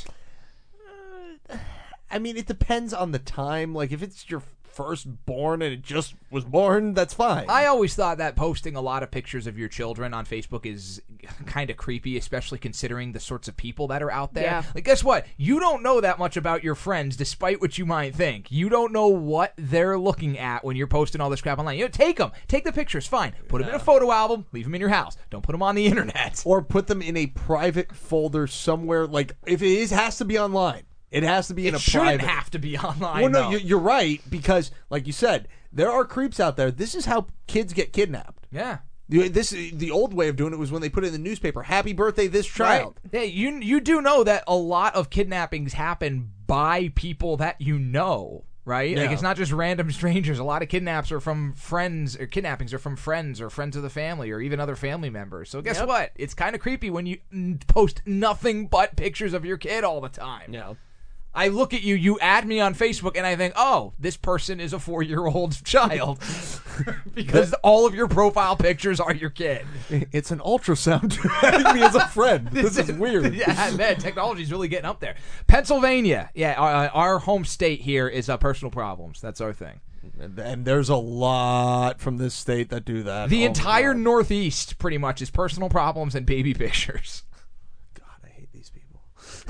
I mean, it depends on the time. Like, if it's your firstborn and it just was born, that's fine. I always thought that posting a lot of pictures of your children on Facebook is kind of creepy, especially considering the sorts of people that are out there. Yeah. Like, guess what? You don't know that much about your friends, despite what you might think. You don't know what they're looking at when you're posting all this crap online. You know, take them. Take the pictures. Fine. Put them in a photo album. Leave them in your house. Don't put them on the internet. Or put them in a private folder somewhere. Like, if it is, has to be online. It has to be in a It shouldn't private. have to be online. Well, no, though. you're right, because, like you said, there are creeps out there. This is how kids get kidnapped. Yeah. The old way of doing it was when they put it in the newspaper, happy birthday, this child. Right. Yeah, you do know that a lot of kidnappings happen by people that you know, right? Yeah. Like, it's not just random strangers. A lot of kidnaps are from friends, or kidnappings are from friends or friends of the family or even other family members. So guess what? It's kind of creepy when you post nothing but pictures of your kid all the time. Yeah. I look at you, you add me on Facebook, and I think, oh, this person is a 4-year-old child. Because all of your profile pictures are your kid. It's an ultrasound adding me as a friend. This is weird. Yeah, man, technology's really getting up there. Pennsylvania, our home state here is personal problems. That's our thing. And there's a lot from this state that do that. The entire Northeast, pretty much, is personal problems and baby pictures. God, I hate these people.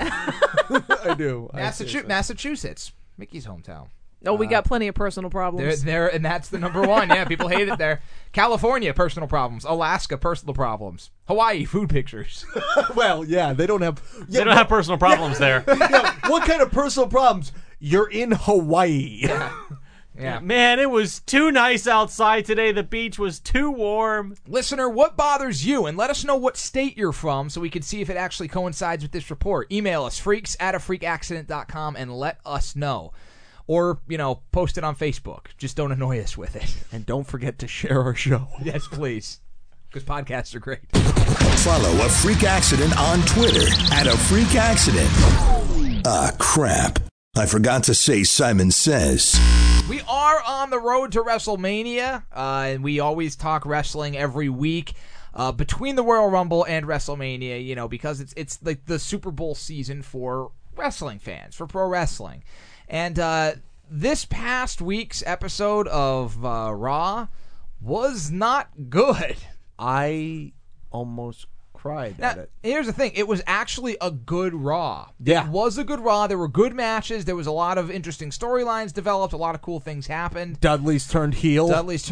I do. Massachusetts, Mickey's hometown. Oh, we got plenty of personal problems. There, and that's the number one. Yeah, people hate it there. California, personal problems. Alaska, personal problems. Hawaii, food pictures. Well, yeah, they don't have. They don't have personal problems there. What kind of personal problems? You're in Hawaii. Yeah. Man, it was too nice outside today. The beach was too warm. Listener, what bothers you? And let us know what state you're from so we can see if it actually coincides with this report. Email us, freaks@afreakaccident.com, and let us know. Or, post it on Facebook. Just don't annoy us with it. And don't forget to share our show. Yes, please. Because podcasts are great. Follow A Freak Accident on Twitter @AFreakAccident. Ah, crap. I forgot to say Simon Says. We are on the road to WrestleMania, and we always talk wrestling every week between the Royal Rumble and WrestleMania, because it's like the Super Bowl season for wrestling fans, for pro wrestling. And this past week's episode of Raw was not good. I almost cried at it. Here's the thing. It was actually a good Raw. Yeah. It was a good Raw. There were good matches. There was a lot of interesting storylines developed. A lot of cool things happened. Dudley's turned heel.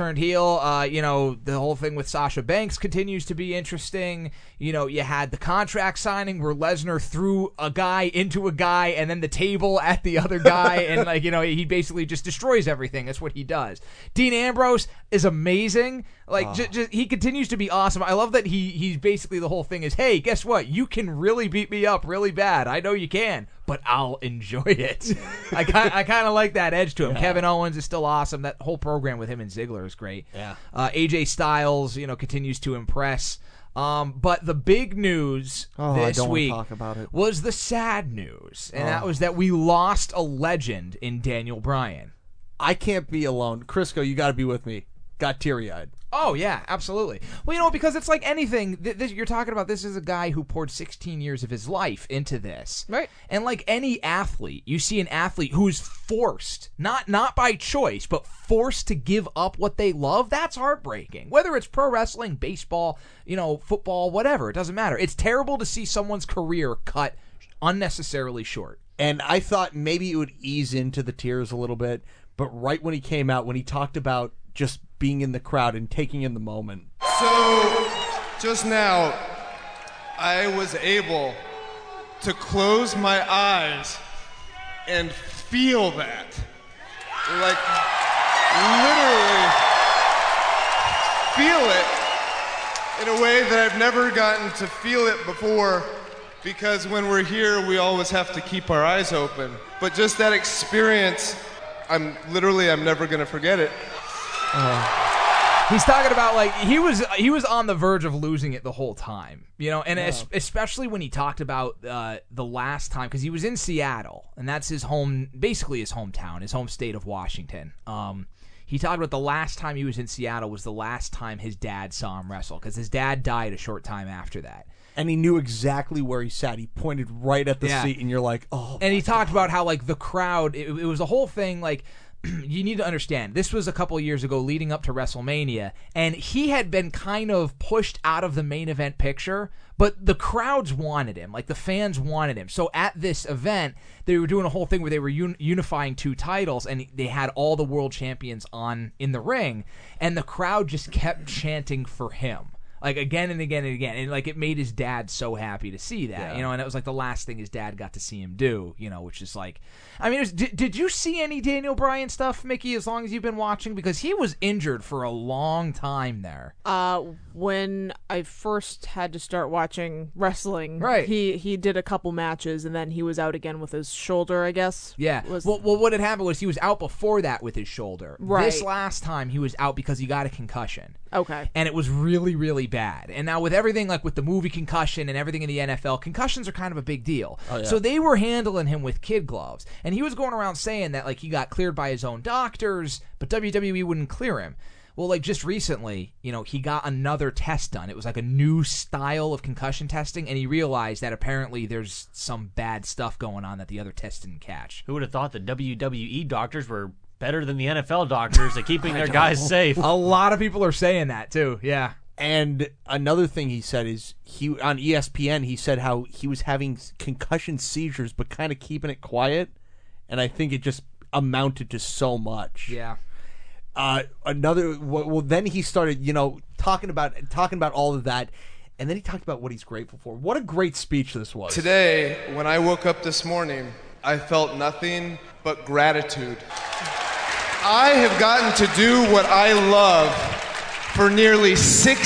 The whole thing with Sasha Banks continues to be interesting. You had the contract signing where Lesnar threw a guy into a guy and then the table at the other guy. And, he basically just destroys everything. That's what he does. Dean Ambrose is amazing. He continues to be awesome. I love that he's basically the whole thing is, hey, guess what? You can really beat me up really bad. I know you can, but I'll enjoy it. I kind of like that edge to him. Yeah. Kevin Owens is still awesome. That whole program with him and Ziggler is great. Yeah. AJ Styles, continues to impress. But the big news this week was the sad news, and that was that we lost a legend in Daniel Bryan. I can't be alone. Crisco, you got to be with me. Got teary-eyed. Oh, yeah, absolutely. Well, because it's like anything. You're talking about this is a guy who poured 16 years of his life into this. Right. And like any athlete, you see an athlete who's forced, not by choice, but forced to give up what they love, that's heartbreaking. Whether it's pro wrestling, baseball, football, whatever, it doesn't matter. It's terrible to see someone's career cut unnecessarily short. And I thought maybe it would ease into the tears a little bit, but right when he came out, when he talked about just being in the crowd and taking in the moment. So, just now, I was able to close my eyes and feel that. Like, literally feel it in a way that I've never gotten to feel it before, because when we're here, we always have to keep our eyes open. But just that experience, I'm never going to forget it. He's talking about he was on the verge of losing it the whole time, and especially when he talked about the last time, because he was in Seattle, and that's basically his hometown, his home state of Washington. He talked about the last time he was in Seattle was the last time his dad saw him wrestle, because his dad died a short time after that. And he knew exactly where he sat. He pointed right at the seat, and you're like, oh. And he talked about how the crowd, it was a whole thing you need to understand, this was a couple of years ago leading up to WrestleMania, and he had been kind of pushed out of the main event picture, but the crowds wanted him, the fans wanted him. So at this event, they were doing a whole thing where they were unifying two titles, and they had all the world champions in the ring, and the crowd just kept chanting for him. Again and again and again. And, it made his dad so happy to see that, and it was, the last thing his dad got to see him do, which is, did you see any Daniel Bryan stuff, Mickey, as long as you've been watching? Because he was injured for a long time there. When I first had to start watching wrestling, right, he did a couple matches, and then he was out again with his shoulder, I guess. Yeah. Well, what had happened was he was out before that with his shoulder. Right. This last time, he was out because he got a concussion. Okay. And it was really, really bad. bad. And now with everything, like with the movie Concussion and everything in the NFL, concussions are kind of a big deal. Oh, yeah. So they were handling him with kid gloves. And he was going around saying that like he got cleared by his own doctors, but WWE wouldn't clear him. Well, like just recently, he got another test done. It was like a new style of concussion testing, and he realized that apparently there's some bad stuff going on that the other tests didn't catch. Who would have thought the WWE doctors were better than the NFL doctors at keeping their guys safe? A lot of people are saying that too. Yeah. And another thing he said is on ESPN he said how he was having concussion seizures but kind of keeping it quiet, and I think it just amounted to so much. Yeah. Then he started, talking about all of that, and then he talked about what he's grateful for. What a great speech this was. Today, when I woke up this morning, I felt nothing but gratitude. I have gotten to do what I love for nearly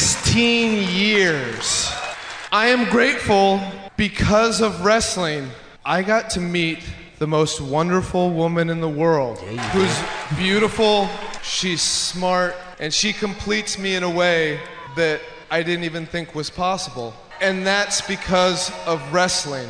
16 years. I am grateful because of wrestling. I got to meet the most wonderful woman in the world, who's beautiful, she's smart, and she completes me in a way that I didn't even think was possible. And that's because of wrestling.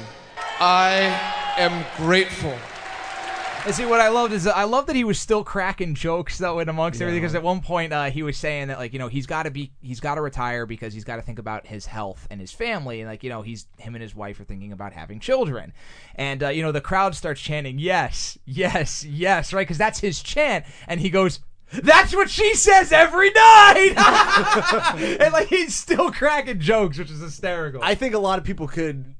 I am grateful. And see, what I loved is I love that he was still cracking jokes though in amongst everything, because at one point he was saying that like he's got to retire because he's got to think about his health and his family, and like him and his wife are thinking about having children, and the crowd starts chanting yes, yes, yes, right, because that's his chant, and he goes, "That's what she says every night," and like he's still cracking jokes, which is hysterical. I think a lot of people could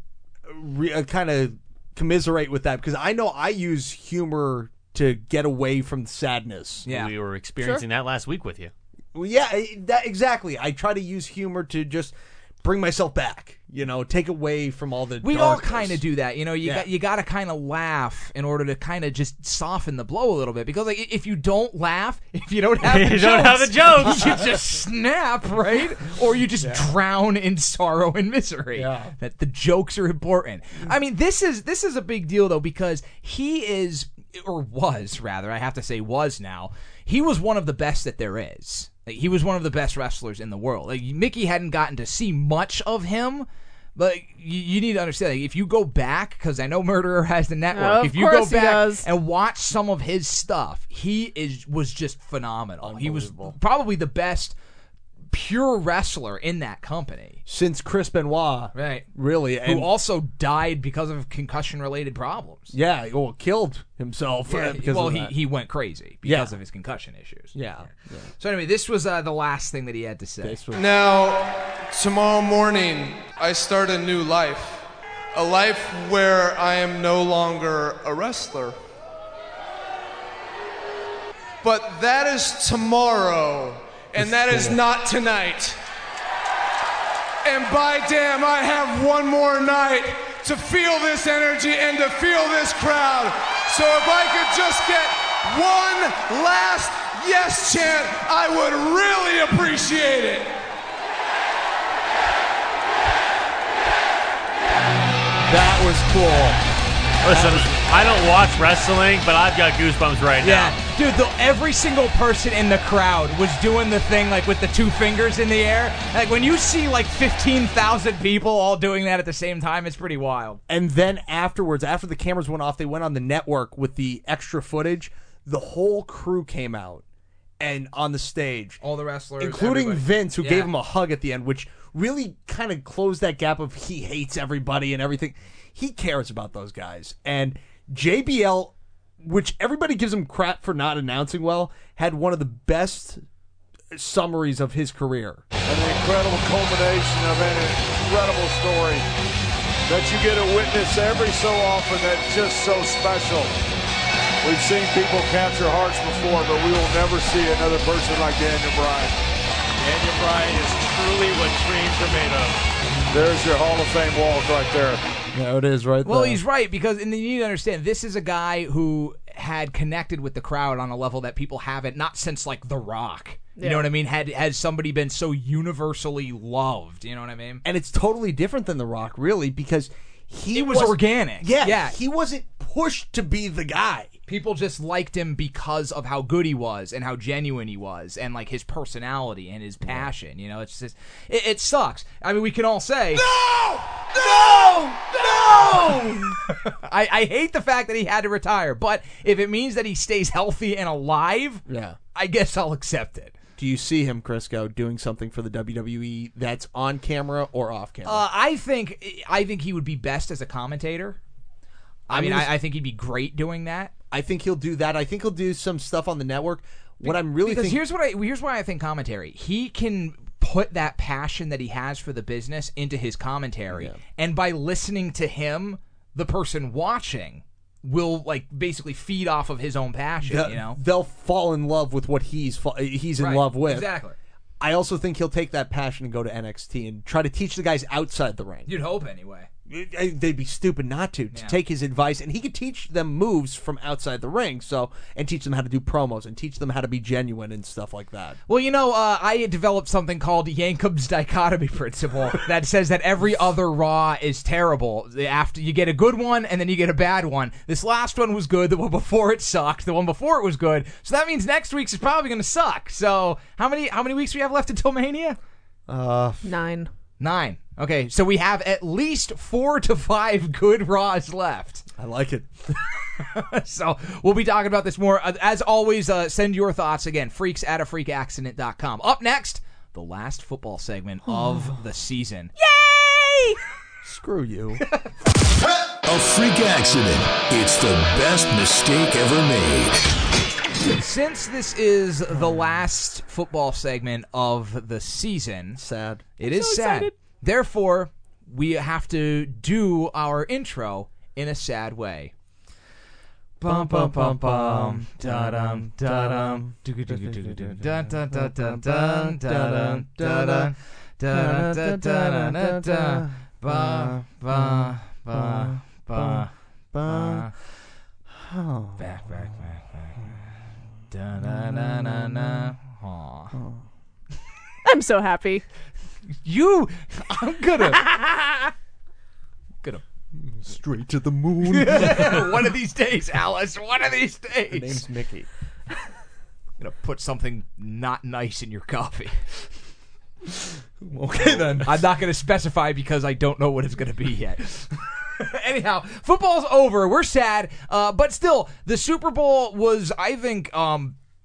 kind of commiserate with that, because I know I use humor to get away from sadness. Yeah, we were experiencing that last week with you. Well, yeah, exactly. I try to use humor to just bring myself back, take away from all the We darkness. all kind of do that, you got to kind of laugh in order to kind of just soften the blow a little bit, because like if you don't laugh, if you don't have the jokes, don't have the jokes, you just snap, right? Or you just drown in sorrow and misery. Yeah. That the jokes are important. I mean, this is a big deal though, because he is, or was rather, I have to say was now, he was one of the best that there is. Like, he was one of the best wrestlers in the world. Like, Mickey hadn't gotten to see much of him, but you need to understand, like, if you go back, because I know Murderer has the network, if you go back and watch some of his stuff, he was just phenomenal. He was probably the best pure wrestler in that company since Chris Benoit, right? Really, who also died because of concussion-related problems. Yeah, well, killed himself. Because of that. He went crazy because of his concussion issues. Yeah. So anyway, this was the last thing that he had to say. Now, tomorrow morning, I start a new life. A life where I am no longer a wrestler. But that is tomorrow, and that is not tonight. And by damn, I have one more night to feel this energy and to feel this crowd. So if I could just get one last yes chant, I would really appreciate it. That was cool. Listen, I don't watch wrestling, but I've got goosebumps right now. Dude, every single person in the crowd was doing the thing like with the two fingers in the air. Like when you see like 15,000 people all doing that at the same time, it's pretty wild. And then afterwards, after the cameras went off, they went on the network with the extra footage. The whole crew came out and on the stage. All the wrestlers. Including everybody. Vince, who gave him a hug at the end, which really kind of closed that gap of he hates everybody and everything. He cares about those guys. And JBL, which everybody gives him crap for not announcing well, had one of the best summaries of his career. An incredible culmination of an incredible story that you get to witness every so often that's just so special. We've seen people capture hearts before, but we will never see another person like Daniel Bryan. Daniel Bryan is truly what dreams are made of. There's your Hall of Fame walk right there. Yeah, it is right there. Well, he's right, because and you need to understand, this is a guy who had connected with the crowd on a level that people haven't, not since like The Rock. You know what I mean? Has somebody been so universally loved? You know what I mean? And it's totally different than The Rock, really, because it was organic. Yeah, he wasn't pushed to be the guy. People just liked him because of how good he was and how genuine he was and like his personality and his passion. You know, it's just it sucks. I mean, we can all say no. I hate the fact that he had to retire, but if it means that he stays healthy and alive, I guess I'll accept it. Do you see him, Crisco, doing something for the WWE that's on camera or off camera? I think he would be best as a commentator. I think he'd be great doing that. I think he'll do that. I think he'll do some stuff on the network. What I'm really because thinking... here's why I think commentary. He can put that passion that he has for the business into his commentary, and by listening to him, the person watching will like basically feed off of his own passion. They'll fall in love with what he's in love with. Exactly. I also think he'll take that passion and go to NXT and try to teach the guys outside the ring. You'd hope anyway. They'd be stupid not to take his advice, and he could teach them moves from outside the ring, and teach them how to do promos and teach them how to be genuine and stuff like that. Well, I developed something called Yankum's dichotomy principle that says that every other Raw is terrible. After you get a good one, and then you get a bad one. This last one was good. The one before it sucked. The one before it was good. So that means next week's is probably going to suck. So how many weeks do we have left until Mania? 9. 9. Okay, so we have at least 4 to 5 good Raws left. I like it. So we'll be talking about this more. As always, send your thoughts again, freaks@afreakaccident.com. Up next, the last football segment of the season. Yay! Screw you. A freak accident. It's the best mistake ever made. Since this is the last football segment of the season, sad. It is sad. Excited. Therefore, we have to do our intro in a sad way. Bum bum bum bum da dum da dum da da da da da da da da da da da ba ba ba ba ba. Back. Da na na na na. I'm so happy. I'm gonna straight to the moon. One of these days, Alice. One of these days. Her name's Mickey. I'm gonna put something not nice in your coffee. Okay, then. I'm not gonna specify because I don't know what it's gonna be yet. Anyhow, football's over. We're sad, but still, the Super Bowl was, I think, a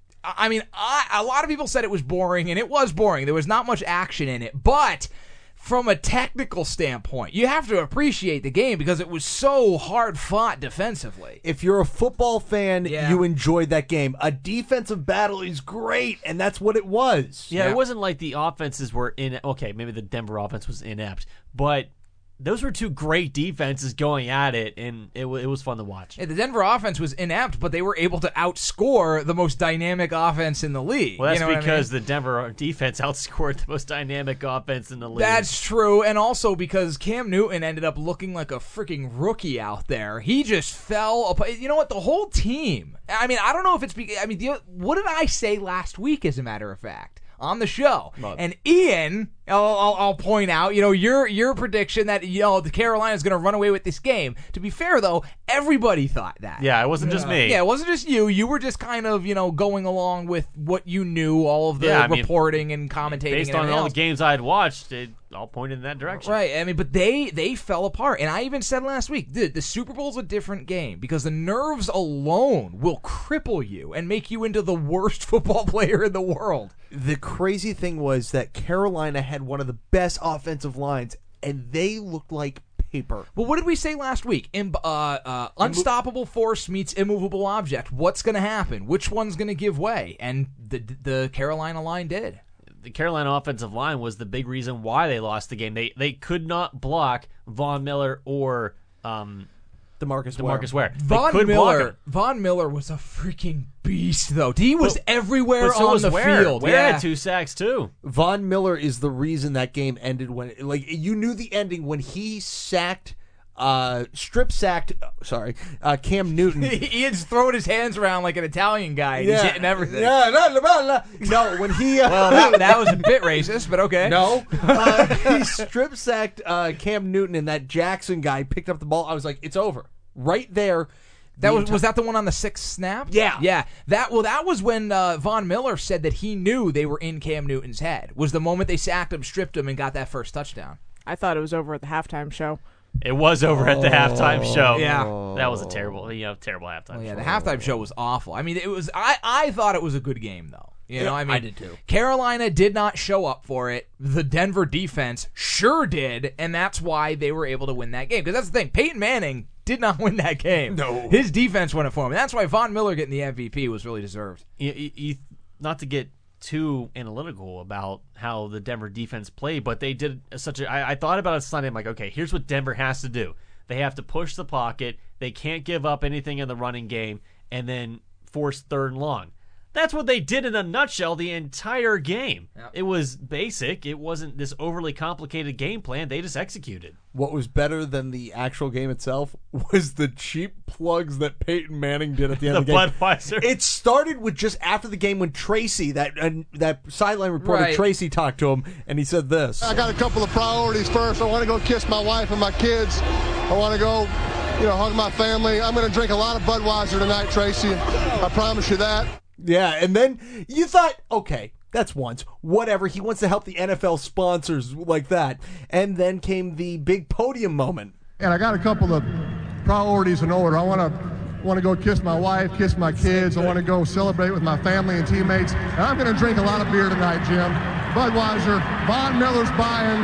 lot of people said it was boring, and it was boring. There was not much action in it, but from a technical standpoint, you have to appreciate the game because it was so hard-fought defensively. If you're a football fan, you enjoyed that game. A defensive battle is great, and that's what it was. Yeah, it wasn't like the offenses were okay, maybe the Denver offense was inept, but those were two great defenses going at it, and it was fun to watch. Yeah, the Denver offense was inept, but they were able to outscore the most dynamic offense in the league. Well, that's because the Denver defense outscored the most dynamic offense in the league. That's true, and also because Cam Newton ended up looking like a freaking rookie out there. He just fell apart. You know what? The whole team. I mean, I don't know if it's what did I say last week, as a matter of fact, on the show? And Ian, I'll point out, your prediction that the Carolina's going to run away with this game. To be fair, though, everybody thought that. Yeah, it wasn't just me. Yeah, it wasn't just you. You were just kind of going along with what you knew, all of the reporting and commentating. Based on all the games I had watched, it all pointed in that direction. Right. I mean, but they fell apart. And I even said last week, the Super Bowl's a different game because the nerves alone will cripple you and make you into the worst football player in the world. The crazy thing was that Carolina had one of the best offensive lines, and they looked like paper. Well, what did we say last week? Unstoppable force meets immovable object. What's going to happen? Which one's going to give way? And the Carolina line did. The Carolina offensive line was the big reason why they lost the game. They could not block Von Miller or DeMarcus Ware. Von Miller was a freaking beast, though. He was everywhere on the field. Ware had 2 sacks too. Von Miller is the reason that game ended when, you knew the ending when he strip sacked Cam Newton. Ian's throwing his hands around like an Italian guy. And he's hitting everything. No, when he well, that was a bit racist, but okay. No, he strip sacked Cam Newton, and that Jackson guy picked up the ball. I was like, it's over right there. That was that the one on the 6th snap? Yeah. That was when Von Miller said that he knew they were in Cam Newton's head. Was the moment they sacked him, stripped him, and got that first touchdown. I thought it was over at the halftime show. It was over at the halftime show. Yeah. That was a terrible halftime Yeah, show. the halftime show was awful. I mean, it was. I thought it was a good game though. You know, I mean, I did too. Carolina did not show up for it. The Denver defense sure did, and that's why they were able to win that game. Because that's the thing, Peyton Manning did not win that game. No, his defense won it for him. And that's why Von Miller getting the MVP was really deserved. Not to get too analytical about how the Denver defense played, but they did I thought about it Sunday. I'm like, okay, here's what Denver has to do. They have to push the pocket. They can't give up anything in the running game, and then force 3rd and long. That's what they did in a nutshell the entire game. Yep. It was basic. It wasn't this overly complicated game plan. They just executed. What was better than the actual game itself was the cheap plugs that Peyton Manning did at the end of the game. Budweiser. It started with just after the game when Tracy, that sideline reporter, Right. Tracy, talked to him, and he said this. I got a couple of priorities first. I want to go kiss my wife and my kids. I want to go, hug my family. I'm going to drink a lot of Budweiser tonight, Tracy. I promise you that. Yeah, and then you thought, okay, that's once. Whatever, he wants to help the NFL sponsors like that. And then came the big podium moment. And I got a couple of priorities in order. I want to go kiss my wife, kiss my kids. I want to go celebrate with my family and teammates. And I'm going to drink a lot of beer tonight, Jim. Budweiser, Von Miller's buying,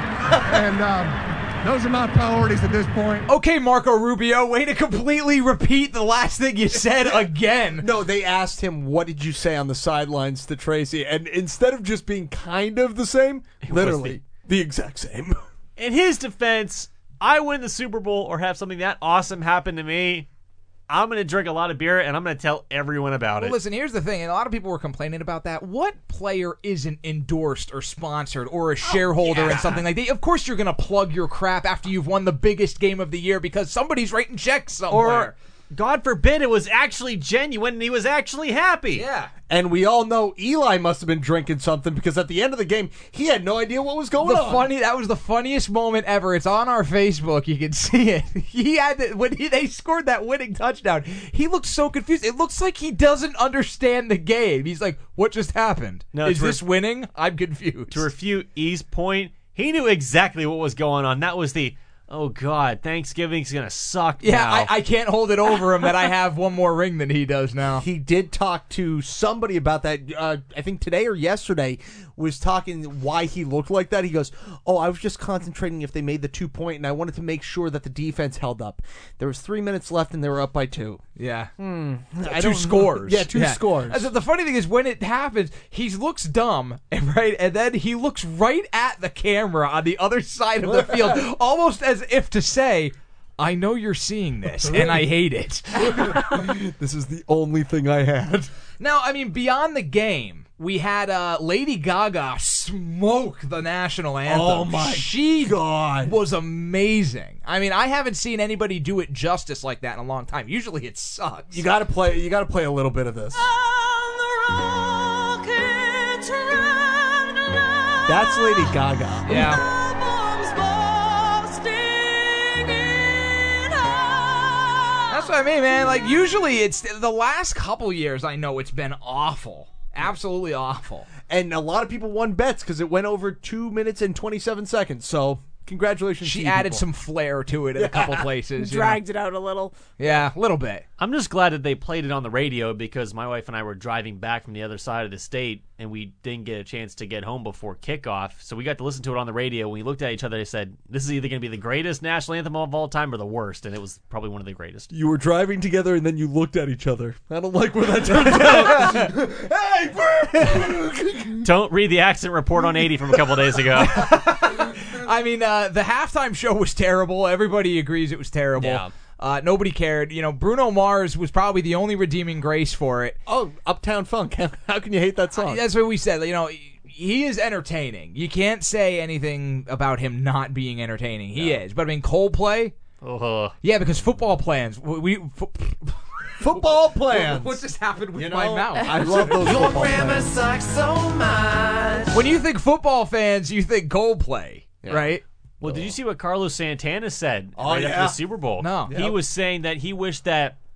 and those are my priorities at this point. Okay, Marco Rubio, way to completely repeat the last thing you said again. No, they asked him, what did you say on the sidelines to Tracy? And instead of just being kind of the same, literally the exact same. In his defense, I win the Super Bowl or have something that awesome happen to me, I'm going to drink a lot of beer, and I'm going to tell everyone about it. Listen, here's the thing, and a lot of people were complaining about that. What player isn't endorsed or sponsored or a shareholder in something like that? Of course you're going to plug your crap after you've won the biggest game of the year because somebody's writing checks somewhere. Or, God forbid, it was actually genuine and he was actually happy. Yeah. And we all know Eli must have been drinking something because at the end of the game, he had no idea what was going on. That was the funniest moment ever. It's on our Facebook. You can see it. He had when they scored that winning touchdown. He looked so confused. It looks like he doesn't understand the game. He's like, "What just happened? Is this winning? I'm confused." To refute E's point, he knew exactly what was going on. That was the, oh God, Thanksgiving's going to suck now. Yeah, I can't hold it over him that I have one more ring than he does now. He did talk to somebody about that, I think today or yesterday, was talking why he looked like that. He goes, I was just concentrating if they made the 2-point, and I wanted to make sure that the defense held up. There was 3 minutes left, and they were up by 2. Yeah. Two scores. Yeah, two scores. The funny thing is, when it happens, he looks dumb, right? And then he looks right at the camera on the other side of the field, almost as if to say, I know you're seeing this, and I hate it. This is the only thing I had. Now, I mean, beyond the game, we had Lady Gaga smoke the national anthem. Oh, my God. Was amazing. I mean, I haven't seen anybody do it justice like that in a long time. Usually it sucks. You gotta play a little bit of this. That's Lady Gaga. Yeah. That's what I mean, man. Like, usually it's the last couple years, I know it's been awful. Absolutely awful. And a lot of people won bets because it went over 2 minutes and 27 seconds. So, congratulations to She you added people. some flair to it in a couple places. Dragged it out a little. Yeah, a little bit. I'm just glad that they played it on the radio because my wife and I were driving back from the other side of the state and we didn't get a chance to get home before kickoff. So we got to listen to it on the radio. When we looked at each other, they said, this is either going to be the greatest national anthem of all time or the worst. And it was probably one of the greatest. You were driving together and then you looked at each other. I don't like where that turned out. Hey! Don't read the accident report on 80 from a couple days ago. I mean, the halftime show was terrible. Everybody agrees it was terrible. Yeah. Nobody cared. You know, Bruno Mars was probably the only redeeming grace for it. Oh, Uptown Funk. How can you hate that song? That's what we said. You know, he is entertaining. You can't say anything about him not being entertaining. He is. But I mean, Coldplay? Yeah, because football plans. Football plans. What just happened with my mouth? I love those Your football grammar plans. sucks so much. When you think football fans, you think Coldplay, right? Well, did you see what Carlos Santana said Oh, right yeah. after the Super Bowl? No. He was saying that he wished that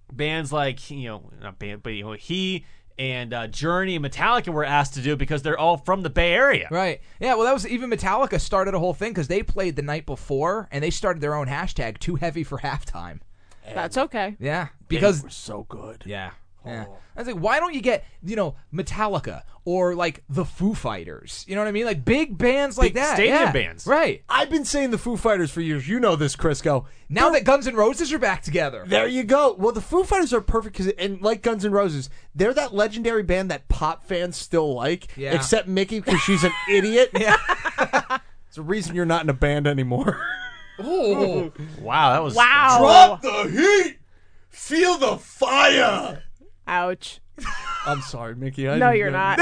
bands like not band, but he and Journey and Metallica were asked to do because they're all from the Bay Area. Right. Yeah, well, that was even Metallica started a whole thing because they played the night before, and they started their own hashtag, Too Heavy for Halftime. That's okay. Yeah, because they were so good. Yeah. Yeah. I was like, why don't you get, Metallica or like the Foo Fighters? You know what I mean? Like big bands like that. Stadium bands. Right. I've been saying the Foo Fighters for years. You know this, Crisco. Now that Guns N' Roses are back together. There you go. Well, the Foo Fighters are perfect because, and like Guns N' Roses, they're that legendary band that pop fans still like, Yeah. except Mickey because she's an idiot. Yeah. It's the reason you're not in a band anymore. Oh. Wow, that was... Drop the heat! Feel the fire! Ouch. I'm sorry, Mickey. No, you're not. No,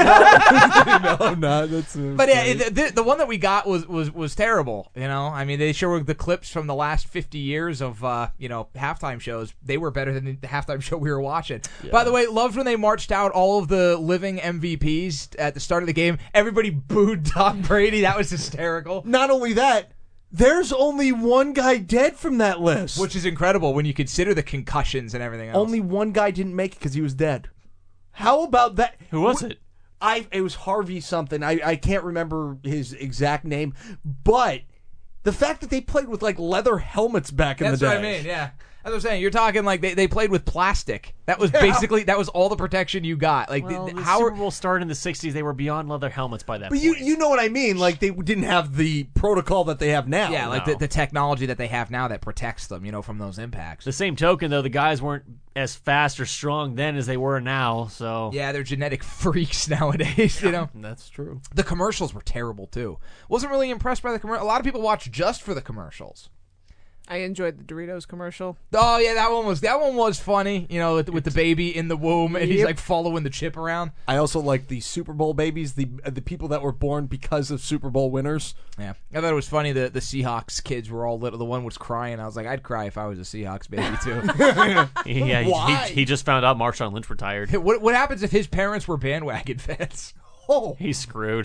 I'm not. That's But yeah, the one that we got was terrible. I mean, they showed the clips from the last 50 years of halftime shows. They were better than the halftime show we were watching. Yeah. By the way, loved when they marched out all of the living MVPs at the start of the game. Everybody booed Tom Brady. That was hysterical. Not only that, there's only one guy dead from that list, which is incredible when you consider the concussions and everything else. Only one guy didn't make it because he was dead. How about that? Who was it? It was Harvey something. I can't remember his exact name, but the fact that they played with like leather helmets back in the day. That's what I mean, yeah. As I was saying, you're talking like they played with plastic. That was basically that was all the protection you got. Like the Super Bowl started in the 60s. They were beyond leather helmets by that point. But you know what I mean? Like they didn't have the protocol that they have now. Yeah, like the technology that they have now that protects them, from those impacts. The same token, though, the guys weren't as fast or strong then as they were now. So yeah, they're genetic freaks nowadays. That's true. The commercials were terrible too. Wasn't really impressed by the commercial. A lot of people watch just for the commercials. I enjoyed the Doritos commercial. Oh yeah, that one was funny. With the baby in the womb and he's like following the chip around. I also like the Super Bowl babies, the people that were born because of Super Bowl winners. Yeah, I thought it was funny. The Seahawks kids were all little. The one was crying. I was like, I'd cry if I was a Seahawks baby too. Yeah, he just found out Marshawn Lynch retired. What happens if his parents were bandwagon fans? Oh, he's screwed.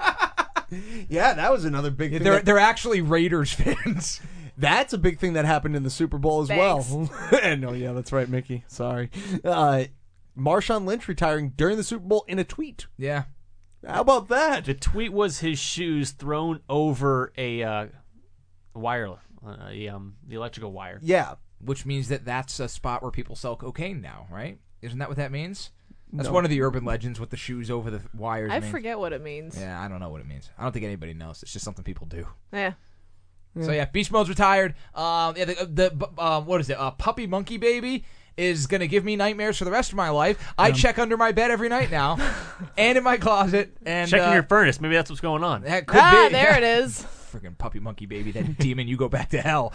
Yeah, that was another big thing. They're actually Raiders fans. That's a big thing that happened in the Super Bowl as well. No, yeah, that's right, Mickey. Sorry. Marshawn Lynch retiring during the Super Bowl in a tweet. Yeah. How about that? The tweet was his shoes thrown over a wire, the electrical wire. Yeah. Which means that's a spot where people sell cocaine now, right? Isn't that what that means? That's No. one of the urban legends with the shoes over the wires. I forget what it means. Yeah, I don't know what it means. I don't think anybody knows. It's just something people do. Yeah. So yeah, Beast Mode's retired. What is it? Puppy Monkey Baby is gonna give me nightmares for the rest of my life. I check under my bed every night now, and in my closet, and checking your furnace. Maybe that's what's going on. That could be. There it is. Freaking Puppy Monkey Baby, that demon! You go back to hell.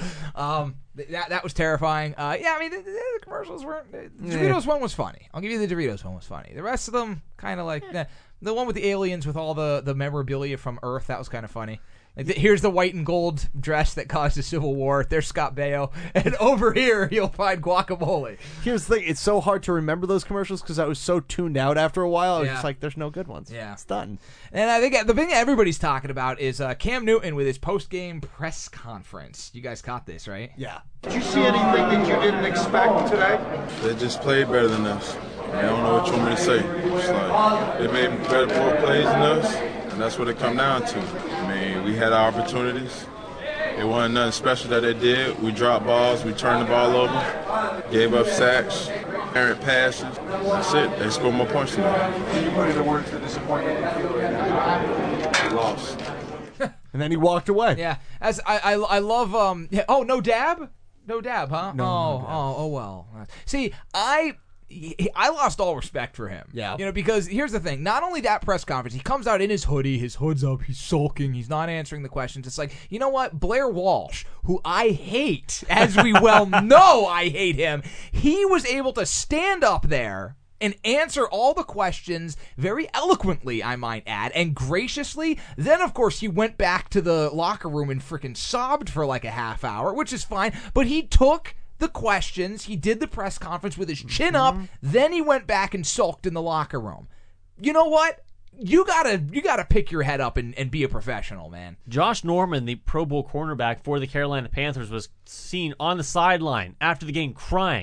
That was terrifying. Yeah, I mean the commercials weren't. The Doritos one was funny. I'll give you the Doritos one was funny. The rest of them kind of like the one with the aliens with all the memorabilia from Earth. That was kind of funny. Like here's the white and gold dress that caused the Civil War. There's Scott Baio. And over here, you'll find guacamole. Here's the thing. It's so hard to remember those commercials because I was so tuned out after a while. I was just like, there's no good ones. Yeah. It's done. And I think the thing that everybody's talking about is Cam Newton with his post-game press conference. You guys caught this, right? Yeah. Did you see anything that you didn't expect today? They just played better than us. I don't know what you want me to say. It's like they made better more plays than us, and that's what it come down to. I mean, we had our opportunities. It wasn't nothing special that they did. We dropped balls, we turned the ball over, gave up sacks, errant passes. That's it. They scored more points than us. Can you put into words the disappointment you feel today? We lost. And then he walked away. Yeah. As I love oh, no dab? No dab, huh? No dab. Oh well. See, I lost all respect for him. Yeah. Because here's the thing. Not only that press conference, he comes out in his hoodie, his hood's up, he's sulking, he's not answering the questions. It's like, you know what? Blair Walsh, who I hate, as we well know I hate him, he was able to stand up there and answer all the questions very eloquently, I might add, and graciously. Then, of course, he went back to the locker room and freaking sobbed for like a half hour, which is fine. But he took the questions, he did the press conference with his chin up, then he went back and sulked in the locker room. You know what? You gotta pick your head up and be a professional, man. Josh Norman, the Pro Bowl cornerback for the Carolina Panthers, was seen on the sideline after the game crying.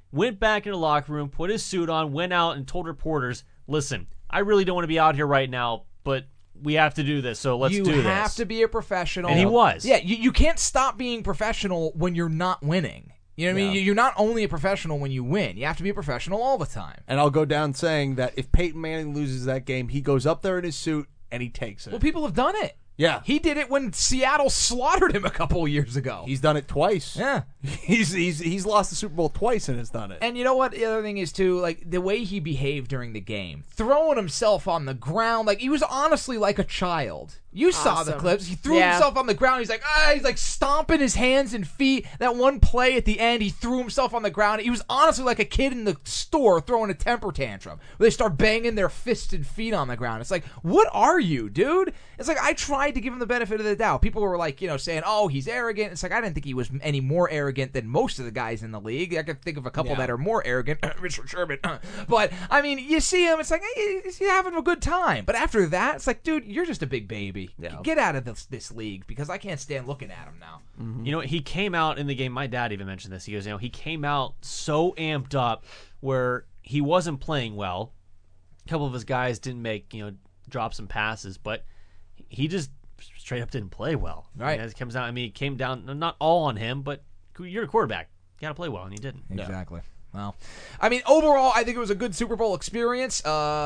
went back in the locker room, put his suit on, went out and told reporters, listen, I really don't want to be out here right now, but we have to do this, so let's do this. You have to be a professional. And he was. Yeah, you can't stop being professional when you're not winning. You know what I mean? You're not only a professional when you win. You have to be a professional all the time. And I'll go down saying that if Peyton Manning loses that game, he goes up there in his suit and he takes it. Well, people have done it. Yeah. He did it when Seattle slaughtered him a couple of years ago. He's done it twice. Yeah. He's lost the Super Bowl twice and has done it. And you know what? The other thing is, too, like, the way he behaved during the game, throwing himself on the ground, like, he was honestly like a child. You saw the clips. He threw himself on the ground. He's like stomping his hands and feet. That one play at the end, he threw himself on the ground. He was honestly like a kid in the store throwing a temper tantrum. Where they start banging their fists and feet on the ground. It's like, what are you, dude? It's like, I tried to give him the benefit of the doubt. People were like, saying, oh, he's arrogant. It's like, I didn't think he was any more arrogant than most of the guys in the league. I could think of a couple that are more arrogant. Richard Sherman. But, I mean, you see him, it's like, hey, he's having a good time. But after that, it's like, dude, you're just a big baby. Yeah. Get out of this league because I can't stand looking at him now. Mm-hmm. You know, he came out in the game. My dad even mentioned this. He goes, he came out so amped up where he wasn't playing well. A couple of his guys didn't make, drop some passes, but he just straight up didn't play well. Right. It comes out. I mean, it came down, not all on him, but you're a quarterback. You got to play well, and he didn't. Exactly. Well, I mean, overall, I think it was a good Super Bowl experience.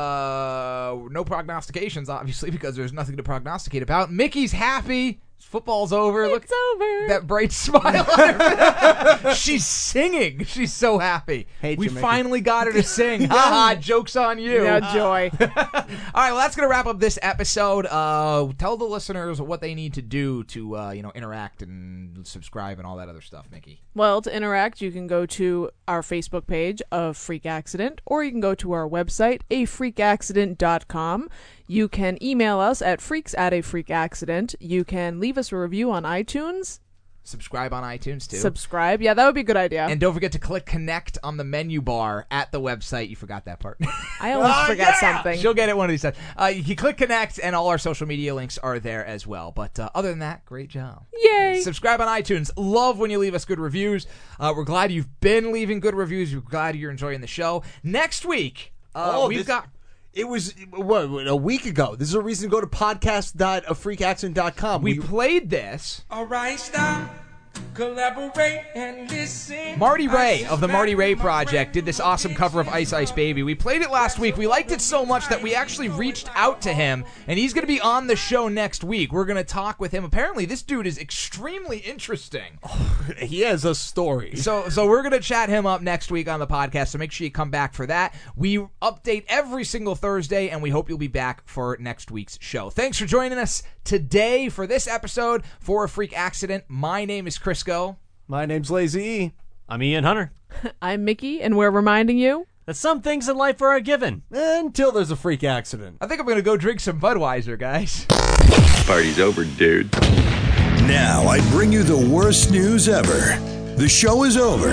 No prognostications, obviously, because there's nothing to prognosticate about. Mickey's happy. Football's over. It's over. That bright smile on her face. She's singing. She's so happy. We finally got her to sing. Ha joke's on you. Yeah, joy. All right, well, that's going to wrap up this episode. Tell the listeners what they need to do to, interact and subscribe and all that other stuff, Mickey. Well, to interact, you can go to our Facebook page of Freak Accident, or you can go to our website, afreakaccident.com. You can email us at freaks@afreakaccident. You can leave us a review on iTunes. Subscribe on iTunes, too. Subscribe. Yeah, that would be a good idea. And don't forget to click connect on the menu bar at the website. You forgot that part. I always forget something. She'll get it one of these times. You can click connect, and all our social media links are there as well. But other than that, great job. Yay. Subscribe on iTunes. Love when you leave us good reviews. We're glad you've been leaving good reviews. We're glad you're enjoying the show. Next week, we've got... It was, a week ago. This is a reason to go to podcast.afreakaccident.com. We played this. All right, stop. Collaborate and listen. Marty Ray of the Marty Ray Project did this awesome cover of Ice Ice Baby. We played it last week. We liked it so much that we actually reached out to him, and he's going to be on the show next week. We're going to talk with him. Apparently, this dude is extremely interesting. He has a story. So we're going to chat him up next week on the podcast, so make sure you come back for that. We update every single Thursday, and we hope you'll be back for next week's show. Thanks for joining us today for this episode for A Freak Accident. My name is Crisco. My name's Lazy E. I'm Ian Hunter. I'm Mickey, and we're reminding you that some things in life are a given. Until there's a freak accident. I think I'm going to go drink some Budweiser, guys. Party's over, dude. Now I bring you the worst news ever. The show is over.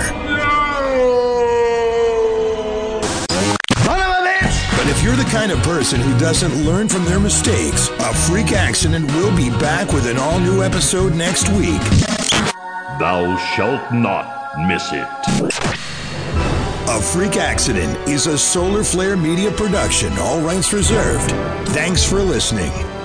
But if you're the kind of person who doesn't learn from their mistakes, A Freak Accident will be back with an all-new episode next week. Thou shalt not miss it. A Freak Accident is a Solar Flare Media production, all rights reserved. Thanks for listening.